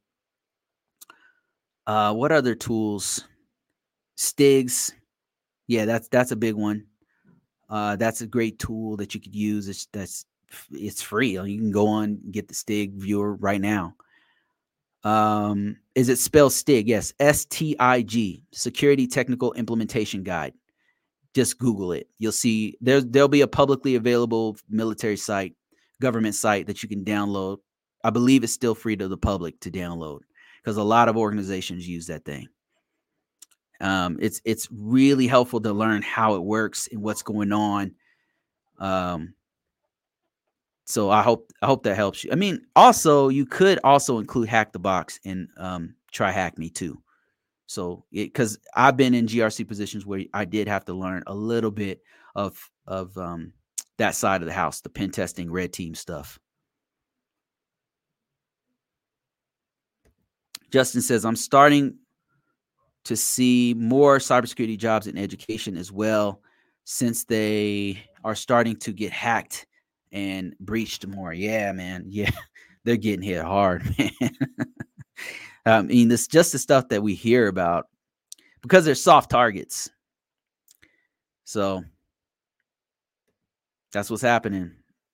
What other tools? STIGs. Yeah, that's a big one. That's a great tool that you could use. It's free. You can go on and get the STIG viewer right now. Is it spelled STIG? Yes, STIG, Security Technical Implementation Guide. Just Google it. You'll see there'll be a publicly available military site, government site that you can download. I believe it's still free to the public to download because a lot of organizations use that thing. It's really helpful to learn how it works and what's going on. So I hope that helps you. I mean, also you could also include Hack the Box and try Hack Me too. So because I've been in GRC positions where I did have to learn a little bit of that side of the house, the pen testing, red team stuff. Justin says, I'm starting to see more cybersecurity jobs in education as well, since they are starting to get hacked and breached more. Yeah, man. Yeah, they're getting hit hard, man. I mean, it's just the stuff that we hear about because they're soft targets. So that's what's happening.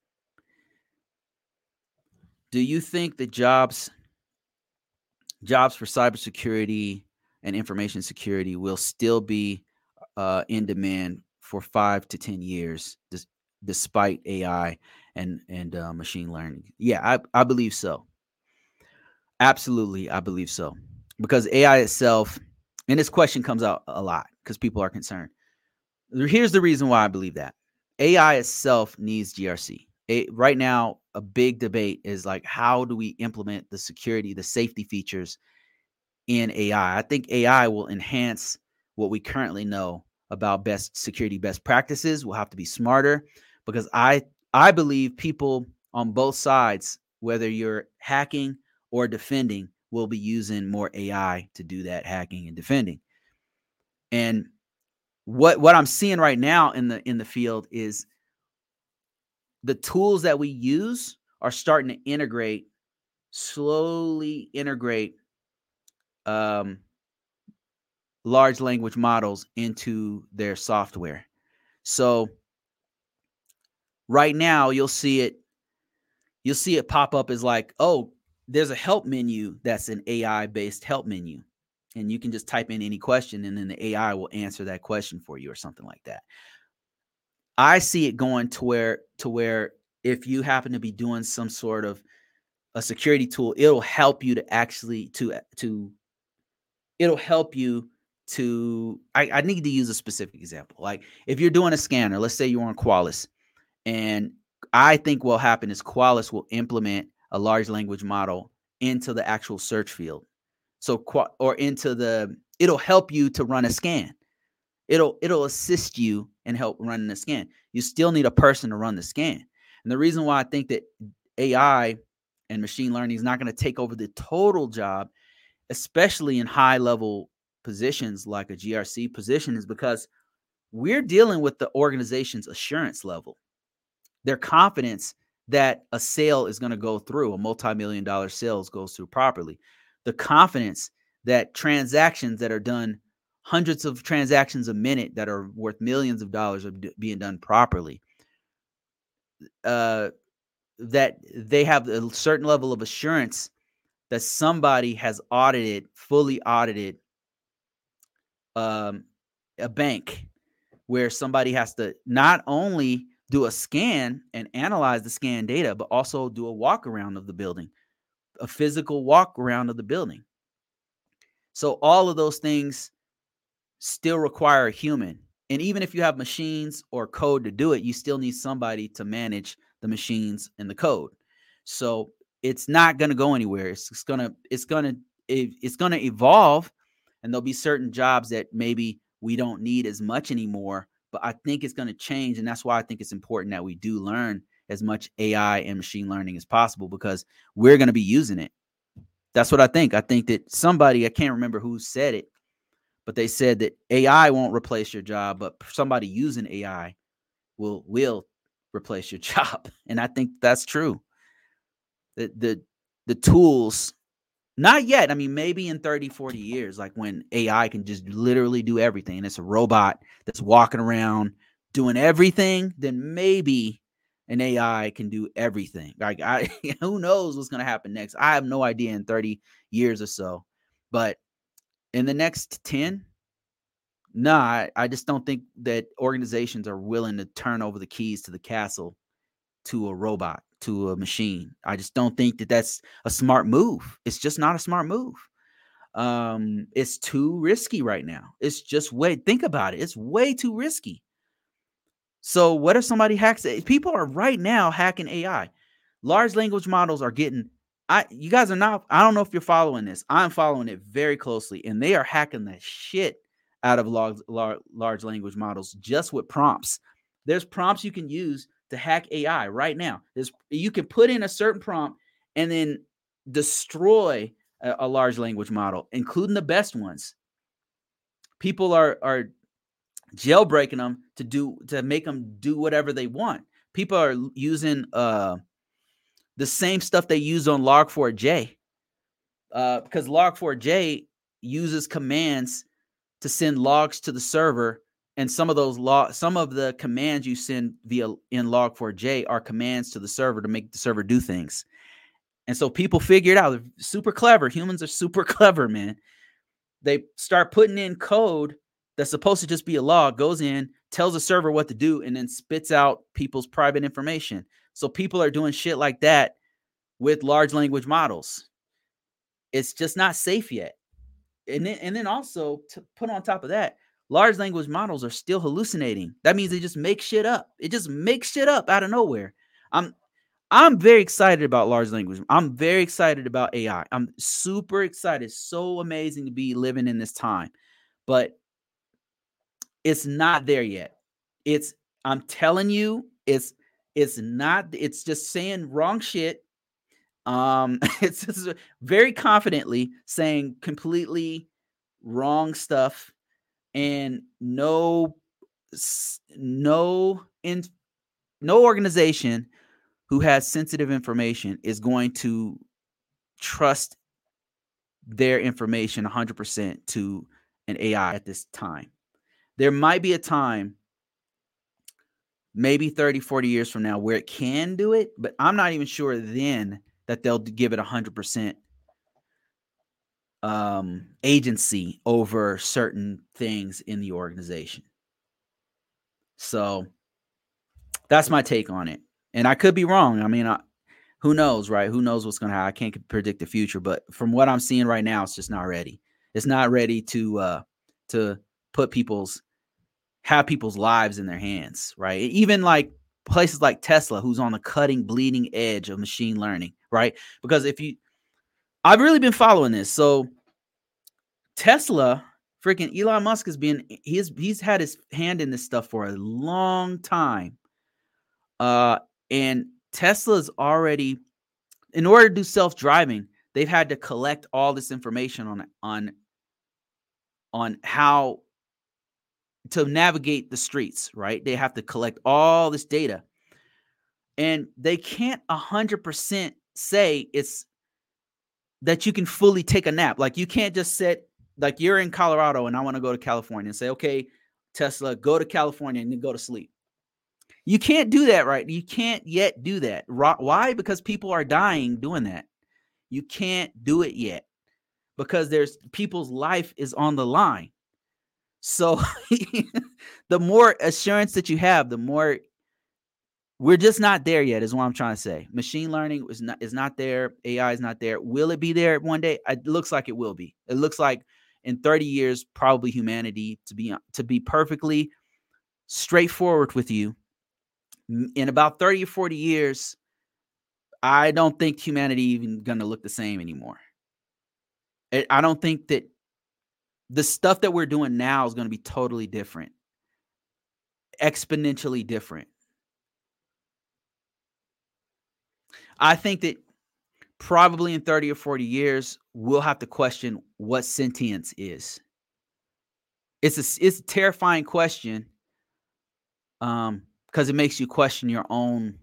Do you think the jobs for cybersecurity and information security will still be in demand for 5 to 10 years, despite AI and machine learning? Yeah, I believe so. Absolutely, I believe so. Because AI itself, and this question comes out a lot because people are concerned. Here's the reason why I believe that. AI itself needs GRC. Right now, a big debate is like, how do we implement the security, the safety features in AI? I think AI will enhance what we currently know about best practices. We'll have to be smarter because I believe people on both sides, whether you're hacking or defending, will be using more AI to do that hacking and defending. And what I'm seeing right now in the field is the tools that we use are starting to slowly integrate large language models into their software. So right now you'll see it pop up as like, oh, there's a help menu that's an AI based help menu. And you can just type in any question and then the AI will answer that question for you or something like that. I see it going to where if you happen to be doing some sort of a security tool, it'll help you to actually it'll help you to, I need to use a specific example. Like if you're doing a scanner, let's say you're on Qualys, and I think what'll happen is Qualys will implement a large language model into the actual search field. So, it'll help you to run a scan. It'll assist you and help running the scan. You still need a person to run the scan. And the reason why I think that AI and machine learning is not going to take over the total job especially in high level positions like a GRC position, is because we're dealing with the organization's assurance level, their confidence that a sale is going to go through, a multi-million-dollar sales goes through properly, the confidence that transactions that are done, hundreds of transactions a minute that are worth millions of dollars, are being done properly, that they have a certain level of assurance that somebody has fully audited a bank, where somebody has to not only do a scan and analyze the scan data, but also do a walk around of the building, a physical walk around of the building. So all of those things still require a human. And even if you have machines or code to do it, you still need somebody to manage the machines and the code. So it's not going to go anywhere. It's going to evolve, and there'll be certain jobs that maybe we don't need as much anymore, but I think it's going to change. And that's why I think it's important that we do learn as much AI and machine learning as possible, because we're going to be using it. That's what I think. I think that somebody, I can't remember who said it, but they said that AI won't replace your job, but somebody using AI will replace your job. And I think that's true. The tools, not yet. I mean, maybe in 30, 40 years, like when AI can just literally do everything, and it's a robot that's walking around doing everything, then maybe an AI can do everything. Like, who knows what's going to happen next? I have no idea in 30 years or so. But in the next 10, no, I just don't think that organizations are willing to turn over the keys to the castle to a robot, to a machine. I just don't think that that's a smart move. It's just not a smart move. It's too risky right now. It's just think about it. It's way too risky. So what if somebody hacks it? People are right now hacking AI. Large language models are getting, you guys are not, I don't know if you're following this. I'm following it very closely, and they are hacking the shit out of large language models just with prompts. There's prompts you can use to hack AI right now. You can put in a certain prompt and then destroy a large language model, including the best ones. People are jailbreaking them to make them do whatever they want. People are using the same stuff they use on Log4j, because Log4j uses commands to send logs to the server, and some of the commands you send in Log4j are commands to the server to make the server do things. And so people figure it out. They're super clever. Humans are super clever, man. They start putting in code that's supposed to just be a log, goes in, tells the server what to do, and then spits out people's private information. So people are doing shit like that with large language models. It's just not safe yet. And then also, to put on top of that, large language models are still hallucinating. That means they just make shit up. It just makes shit up out of nowhere. I'm very excited about large language. I'm very excited about AI. I'm super excited. It's so amazing to be living in this time. But it's not there yet. I'm telling you, it's not. It's just saying wrong shit. It's just very confidently saying completely wrong stuff, and no organization who has sensitive information is going to trust their information 100% to an AI at this time. There might be a time, maybe 30, 40 years from now, where it can do it, but I'm not even sure then that they'll give it 100% agency over certain things in the organization. So that's my take on it. And I could be wrong. I mean, who knows, right? Who knows what's going to happen? I can't predict the future, but from what I'm seeing right now, it's just not ready. It's not ready to have people's lives in their hands, right? Even like places like Tesla, who's on the bleeding edge of machine learning, right? Because I've really been following this. So Tesla, freaking Elon Musk he's had his hand in this stuff for a long time. And Tesla's already, in order to do self-driving, they've had to collect all this information on how to navigate the streets, right? They have to collect all this data, and they can't 100% say it's that you can fully take a nap. Like, you can't just sit, like, you're in Colorado and I want to go to California and say, okay, Tesla, go to California and then go to sleep. You can't do that, right? You can't yet do that. Why? Because people are dying doing that. You can't do it yet because there's people's life is on the line. So the more assurance that you have, the more, we're just not there yet, is what I'm trying to say. Machine learning is not there. AI is not there. Will it be there one day? It looks like it will be. It looks like in 30 years, probably humanity, to be perfectly straightforward with you, in about 30 or 40 years, I don't think humanity even going to look the same anymore. I don't think that the stuff that we're doing now is going to be totally different, exponentially different. I think that probably in 30 or 40 years, we'll have to question what sentience is. It's a terrifying question, because it makes you question your own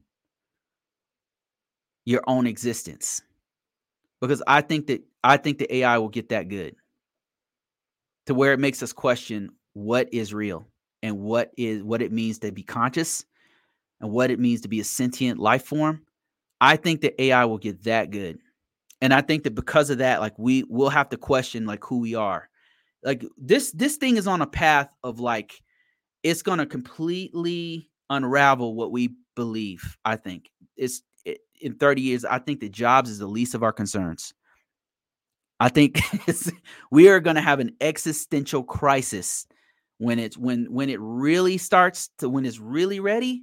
existence. Because I think the AI will get that good to where it makes us question what is real and what it means to be conscious and what it means to be a sentient life form. I think the AI will get that good. And I think that because of that, like, we will have to question like who we are. Like, this thing is on a path of, like, it's going to completely unravel what we believe. I think in 30 years, I think that jobs is the least of our concerns. I think we are going to have an existential crisis when it really starts to, when it's really ready.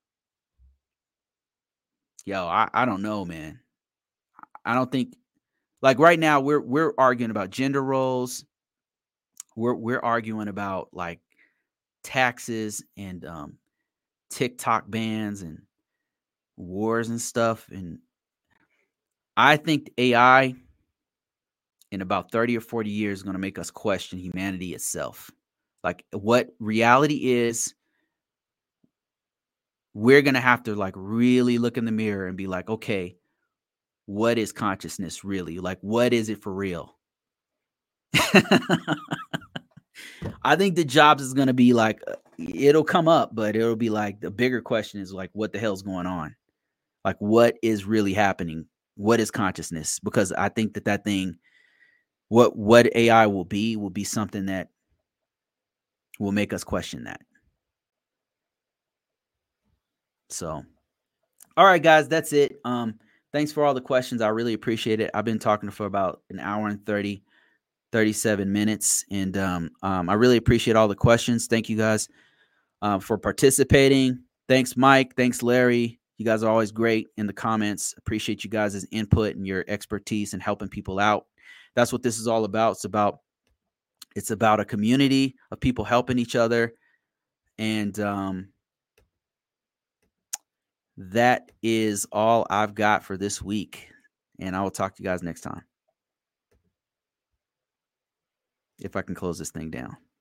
Yo, I don't know, man. I don't think, like, right now we're arguing about gender roles. We're arguing about, like, taxes and TikTok bans and wars and stuff. And I think AI in about 30 or 40 years is going to make us question humanity itself. Like, what reality is, we're going to have to, like, really look in the mirror and be like, okay, what is consciousness really? Like, what is it for real? I think the jobs is going to be like, it'll come up, but it'll be like, the bigger question is like, what the hell's going on? Like, what is really happening? What is consciousness? Because I think that thing, what AI will be something that will make us question that. So, all right, guys, that's it. Thanks for all the questions. I really appreciate it. I've been talking for about an hour and 37 minutes. And I really appreciate all the questions. Thank you guys for participating. Thanks, Mike. Thanks, Larry. You guys are always great in the comments. Appreciate you guys' input and your expertise and helping people out. That's what this is all about. It's about a community of people helping each other. And that is all I've got for this week. And I will talk to you guys next time. If I can close this thing down.